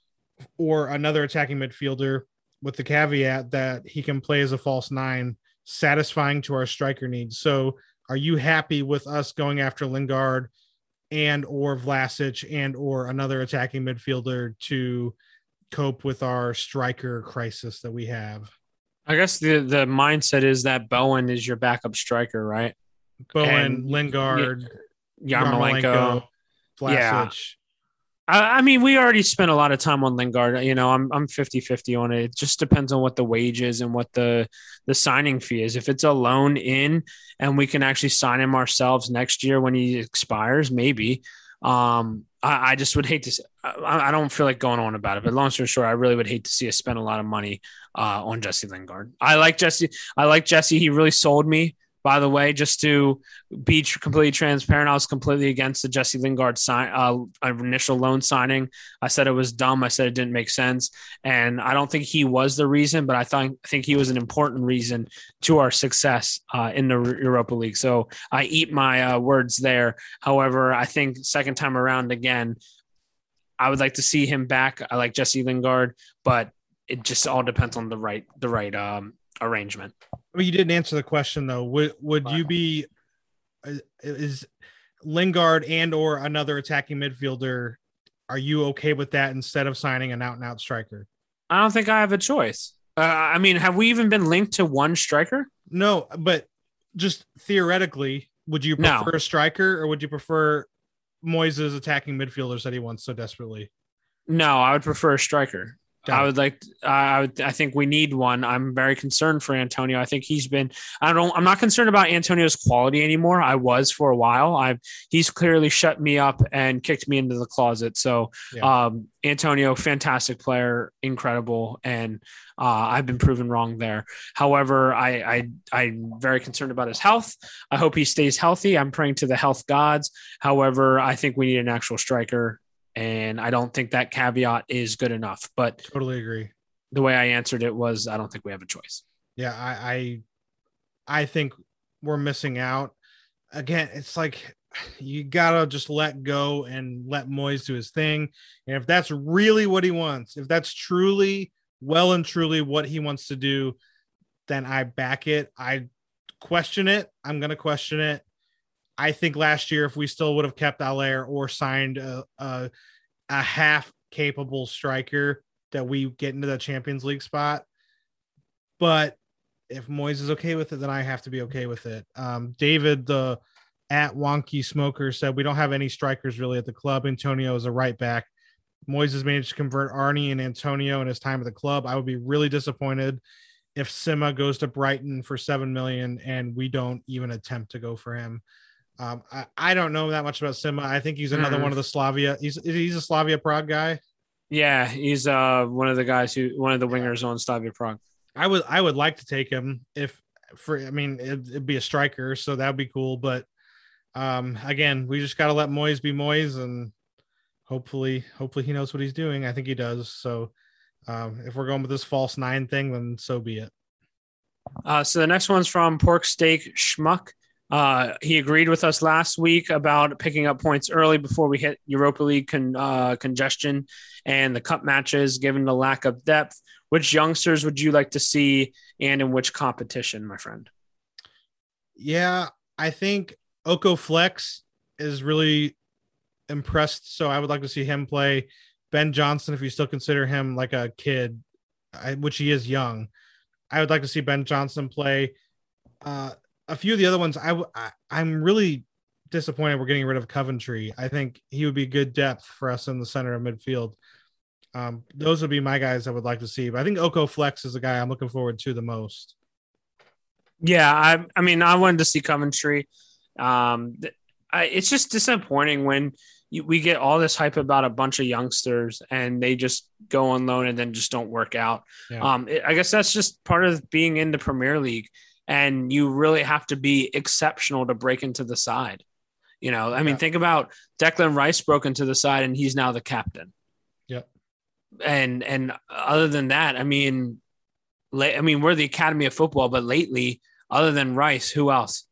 or another attacking midfielder, with the caveat that he can play as a false nine, satisfying to our striker needs? So are you happy with us going after Lingard and or Vlasic and or another attacking midfielder to cope with our striker crisis that we have? I guess the, the mindset is that Bowen is your backup striker, right? Bowen, and Lingard, Yarmolenko, Yarmolenko, Vlasic. Yeah. I, I mean, we already spent a lot of time on Lingard. You know, I'm I'm fifty-fifty on it. It just depends on what the wage is and what the the signing fee is. If it's a loan in and we can actually sign him ourselves next year when he expires, maybe. Um, I, I just would hate to. I, I don't feel like going on about it, but long story short, I really would hate to see us spend a lot of money uh, on Jesse Lingard. I like Jesse. I like Jesse. He really sold me. By the way, just to be tr- completely transparent, I was completely against the Jesse Lingard sign, uh, initial loan signing. I said it was dumb. I said it didn't make sense. And I don't think he was the reason, but I, th- I think he was an important reason to our success uh, in the Europa League. So I eat my uh, words there. However, I think second time around again, I would like to see him back. I like Jesse Lingard, but it just all depends on the right, the right um, arrangement. Well, you didn't answer the question though. Would would you be is Lingard and or another attacking midfielder? Are you okay with that instead of signing an out and out striker? I don't think I have a choice. Uh, I mean, have we even been linked to one striker? No, but just theoretically, Would you prefer No. a striker, or would you prefer Moyes' attacking midfielders that he wants so desperately? No, I would prefer a striker. Got I it. would like. I would. I think we need one. I'm very concerned for Antonio. I think he's been. I don't. I'm not concerned about Antonio's quality anymore. I was for a while. I've. He's clearly shut me up and kicked me into the closet. So, Yeah. um, Antonio, fantastic player, incredible, and uh, I've been proven wrong there. However, I, I I'm very concerned about his health. I hope he stays healthy. I'm praying to the health gods. However, I think we need an actual striker. And I don't think that caveat is good enough. But Totally agree. the way I answered it was, I don't think we have a choice. Yeah, I, I, I think we're missing out. Again, it's like you gotta just let go and let Moyes do his thing. And if that's really what he wants, if that's truly, well and truly what he wants to do, then I back it. I question it. I'm gonna question it. I think last year, if we still would have kept Allaire or signed a, a, a half capable striker, that we get into the Champions League spot. But if Moyes is okay with it, then I have to be okay with it. Um, David, the at Wonky Smoker, said we don't have any strikers really at the club. Antonio is a right back. Moyes has managed to convert Arnie and Antonio in his time at the club. I would be really disappointed if Sima goes to Brighton for seven million and we don't even attempt to go for him. Um, I, I don't know that much about Sima. I think he's another mm. one of the Slavia. He's he's a Slavia Prague guy. Yeah, he's uh one of the guys who one of the wingers on Slavia Prague. I would I would like to take him if for I mean it'd, it'd be a striker, so that'd be cool. But um, again, we just got to let Moyes be Moyes, and hopefully hopefully he knows what he's doing. I think he does. So um, if we're going with this false nine thing, then so be it. Uh, so the next one's from Pork Steak Schmuck. Uh, he agreed with us last week about picking up points early before we hit Europa League con, uh, congestion and the cup matches, given the lack of depth. Which youngsters would you like to see and in which competition, my friend? Yeah, I think Oko Flex is really impressed. So I would like to see him play. Ben Johnson, if you still consider him like a kid, which he is young, I would like to see Ben Johnson play. Uh, A few of the other ones, I, I I'm really disappointed we're getting rid of Coventry. I think he would be good depth for us in the center of midfield. Um, those would be my guys I would like to see. But I think Oko Flex is the guy I'm looking forward to the most. Yeah, I I mean, I wanted to see Coventry. Um, I, it's just disappointing when you, we get all this hype about a bunch of youngsters and they just go on loan and then just don't work out. Yeah. Um, it, I guess that's just part of being in the Premier League. And you really have to be exceptional to break into the side. You know, I mean, yeah. think about Declan Rice broke into the side and he's now the captain. Yep. And and other than that, I mean, la- I mean, we're the Academy of Football, but lately, other than Rice, who else?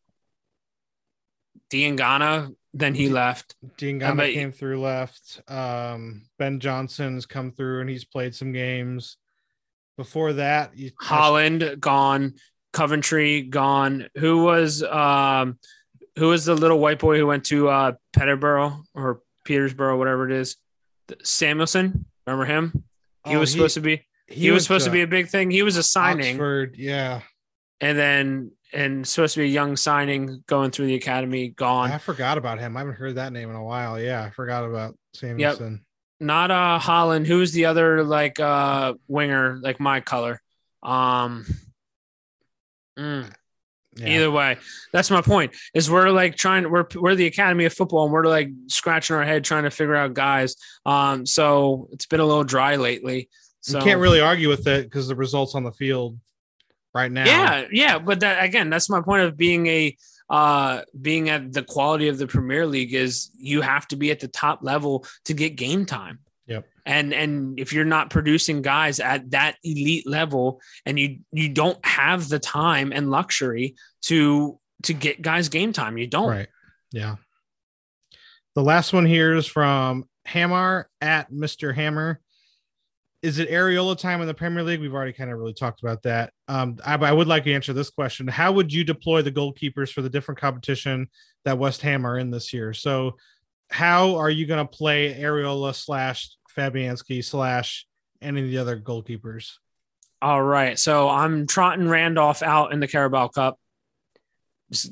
Diangana, then he D- left. Diangana um, came through, left. Um, Ben Johnson's come through and he's played some games. Before that, you- Holland gone. Coventry gone. Who was um who was the little white boy who went to uh Peterborough or Petersborough, whatever it is? Samuelson, remember him? He oh, was he, supposed to be he, he was supposed to, to be a big thing. He was a signing. Oxford, yeah. And then and supposed to be a young signing going through the academy, gone. I forgot about him. I haven't heard that name in a while. Yeah, I forgot about Samuelson. Yep. Not uh Holland. Who's the other like uh winger, like my color? Um Mm. Yeah. Either way, that's my point. Is we're like trying. We're we're the Academy of Football, and we're like scratching our head trying to figure out guys. Um, so it's been a little dry lately. So you can't really argue with it because the results on the field right now. Yeah, yeah, but that again, that's my point of being a uh being at the quality of the Premier League is you have to be at the top level to get game time. Yep. And and if you're not producing guys at that elite level and you you don't have the time and luxury to to get guys game time, you don't. Right. Yeah. The last one here is from Hammer at Mister Hammer. Is it Areola time in the Premier League? We've already kind of really talked about that. Um, I, I would like to answer this question. How would you deploy the goalkeepers for the different competition that West Ham are in this year? So how are you going to play Areola slash Fabianski slash any of the other goalkeepers? All right. So I'm trotting Randolph out in the Carabao Cup. Just, just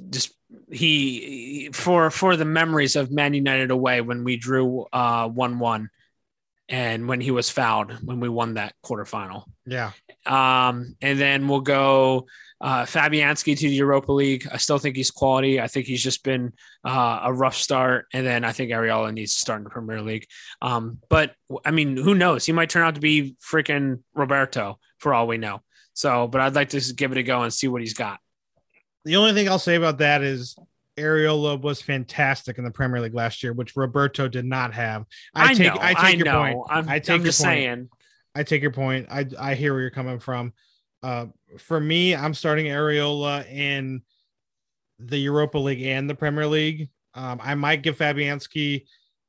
he for for the memories of Man United away when we drew uh, one one, and when he was fouled when we won that quarterfinal. Yeah. Um, and then we'll go uh, Fabianski to the Europa League. I still think he's quality. I think he's just been uh, a rough start. And then I think Areola needs to start in the Premier League. Um, but I mean, who knows? He might turn out to be freaking Roberto for all we know. So, but I'd like to give it a go and see what he's got. The only thing I'll say about that is Areola was fantastic in the Premier League last year, which Roberto did not have. I, I take, know, I take I your know. point. I'm, I take I'm your just point. saying. I take your point. I I hear where you're coming from. Uh, for me, I'm starting Areola in the Europa League and the Premier League. Um, I might give Fabianski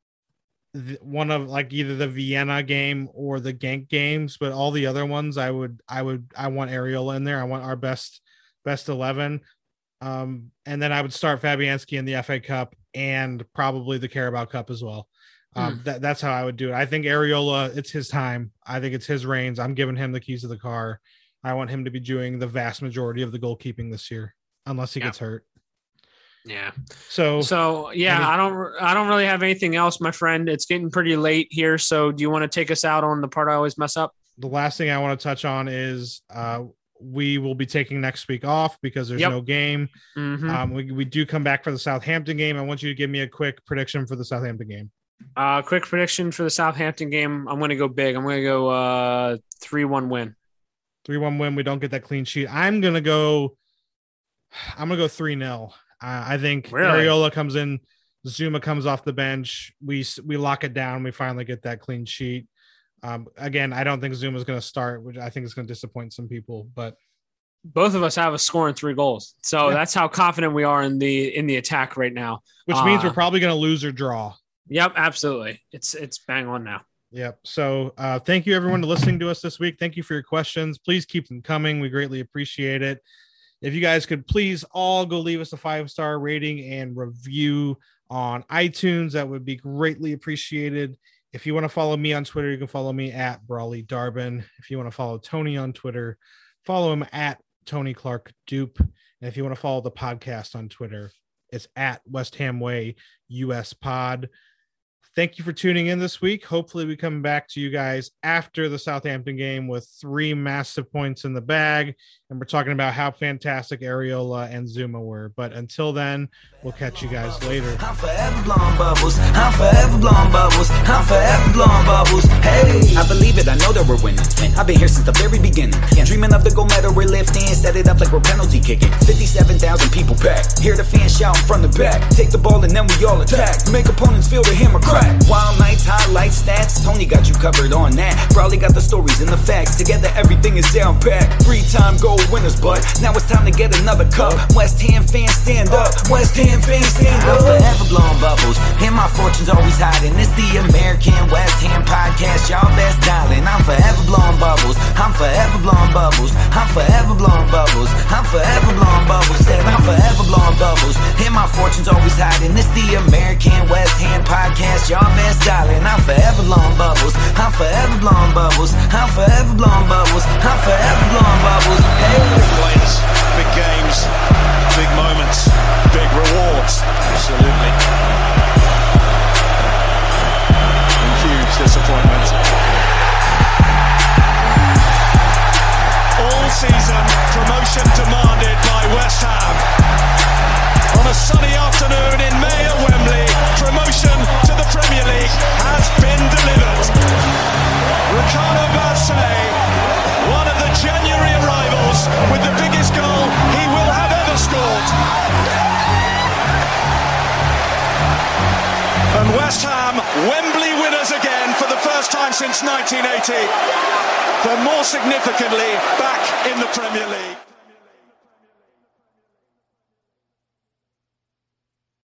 the, one of like either the Vienna game or the Genk games, but all the other ones, I would, I would, I want Areola in there. I want our best best eleven, um, and then I would start Fabianski in the F A Cup and probably the Carabao Cup as well. Um, hmm. that, that's how I would do it. I think Areola, it's his time. I think it's his reins. I'm giving him the keys to the car. I want him to be doing the vast majority of the goalkeeping this year, unless he yeah. gets hurt. Yeah. So, so yeah, any- I don't, I don't really have anything else, my friend. It's getting pretty late here. So do you want to take us out on the part I always mess up? The last thing I want to touch on is, uh, we will be taking next week off because there's yep. no game. Mm-hmm. Um, we, we do come back for the Southampton game. I want you to give me a quick prediction for the Southampton game. Uh, quick prediction for the Southampton game. I'm going to go big. I'm going to go uh three one win. three one win. We don't get that clean sheet. I'm going to go, I'm going to go three nil. Uh, I think really? Areola comes in. Zuma comes off the bench. We, we lock it down. We finally get that clean sheet. Um, again, I don't think Zuma is going to start, which I think is going to disappoint some people, but both of us have a score and three goals. So yeah. that's how confident we are in the, in the attack right now, which uh, means we're probably going to lose or draw. Yep, absolutely. It's it's bang on now. Yep. So uh, thank you, everyone, for listening to us this week. Thank you for your questions. Please keep them coming. We greatly appreciate it. If you guys could please all go leave us a five-star rating and review on iTunes, that would be greatly appreciated. If you want to follow me on Twitter, you can follow me at Brawley Darbin. If you want to follow Tony on Twitter, follow him at Tony Clark Dupe. And if you want to follow the podcast on Twitter, it's at West Ham Way U S Pod. Thank you for tuning in this week. Hopefully we come back to you guys after the Southampton game with three massive points in the bag. And we're talking about how fantastic Areola and Zuma were. But until then, we'll catch you guys later. I'm forever blowing bubbles. I'm forever blowing bubbles. I'm forever blowing bubbles. Hey, I believe it. I know that we're winning. I've been here since the very beginning. Dreaming of the gold medal we're lifting. Set it up like we're penalty kicking. fifty-seven thousand people packed. Hear the fans shout from the back. Take the ball and then we all attack. Make opponents feel the hammer crack. Wild nights, highlight stats, Tony got you covered on that. Brawley got the stories and the facts. Together everything is down packed. Three-time gold winners, but now it's time to get another cup. West Ham fans stand up. West Ham fans stand up. I'm forever blowing bubbles, and my fortune's always hiding. It's the American West Ham podcast. Y'all best dialing. I'm forever blowing bubbles. I'm forever blowing bubbles. I'm forever blowing bubbles. I'm forever blowing bubbles. Said I'm forever blowing bubbles, and my fortune's always hiding. It's the American West Ham podcast. Y'all best dialing. I'm forever blowing bubbles. I'm forever blowing bubbles. I'm forever blowing bubbles. I'm forever blowing bubbles. Hey. Big wins, big games, big moments, big rewards. Absolutely. And huge disappointment. All season, promotion demanded by West Ham. On a sunny afternoon in May at Wembley, promotion to the Premier League has been delivered. Ricardo Bassey, one of the January arrivals with the biggest goal he will have ever scored. And West Ham, Wembley winners again for the first time since nineteen eighty. But more significantly, back in the Premier League.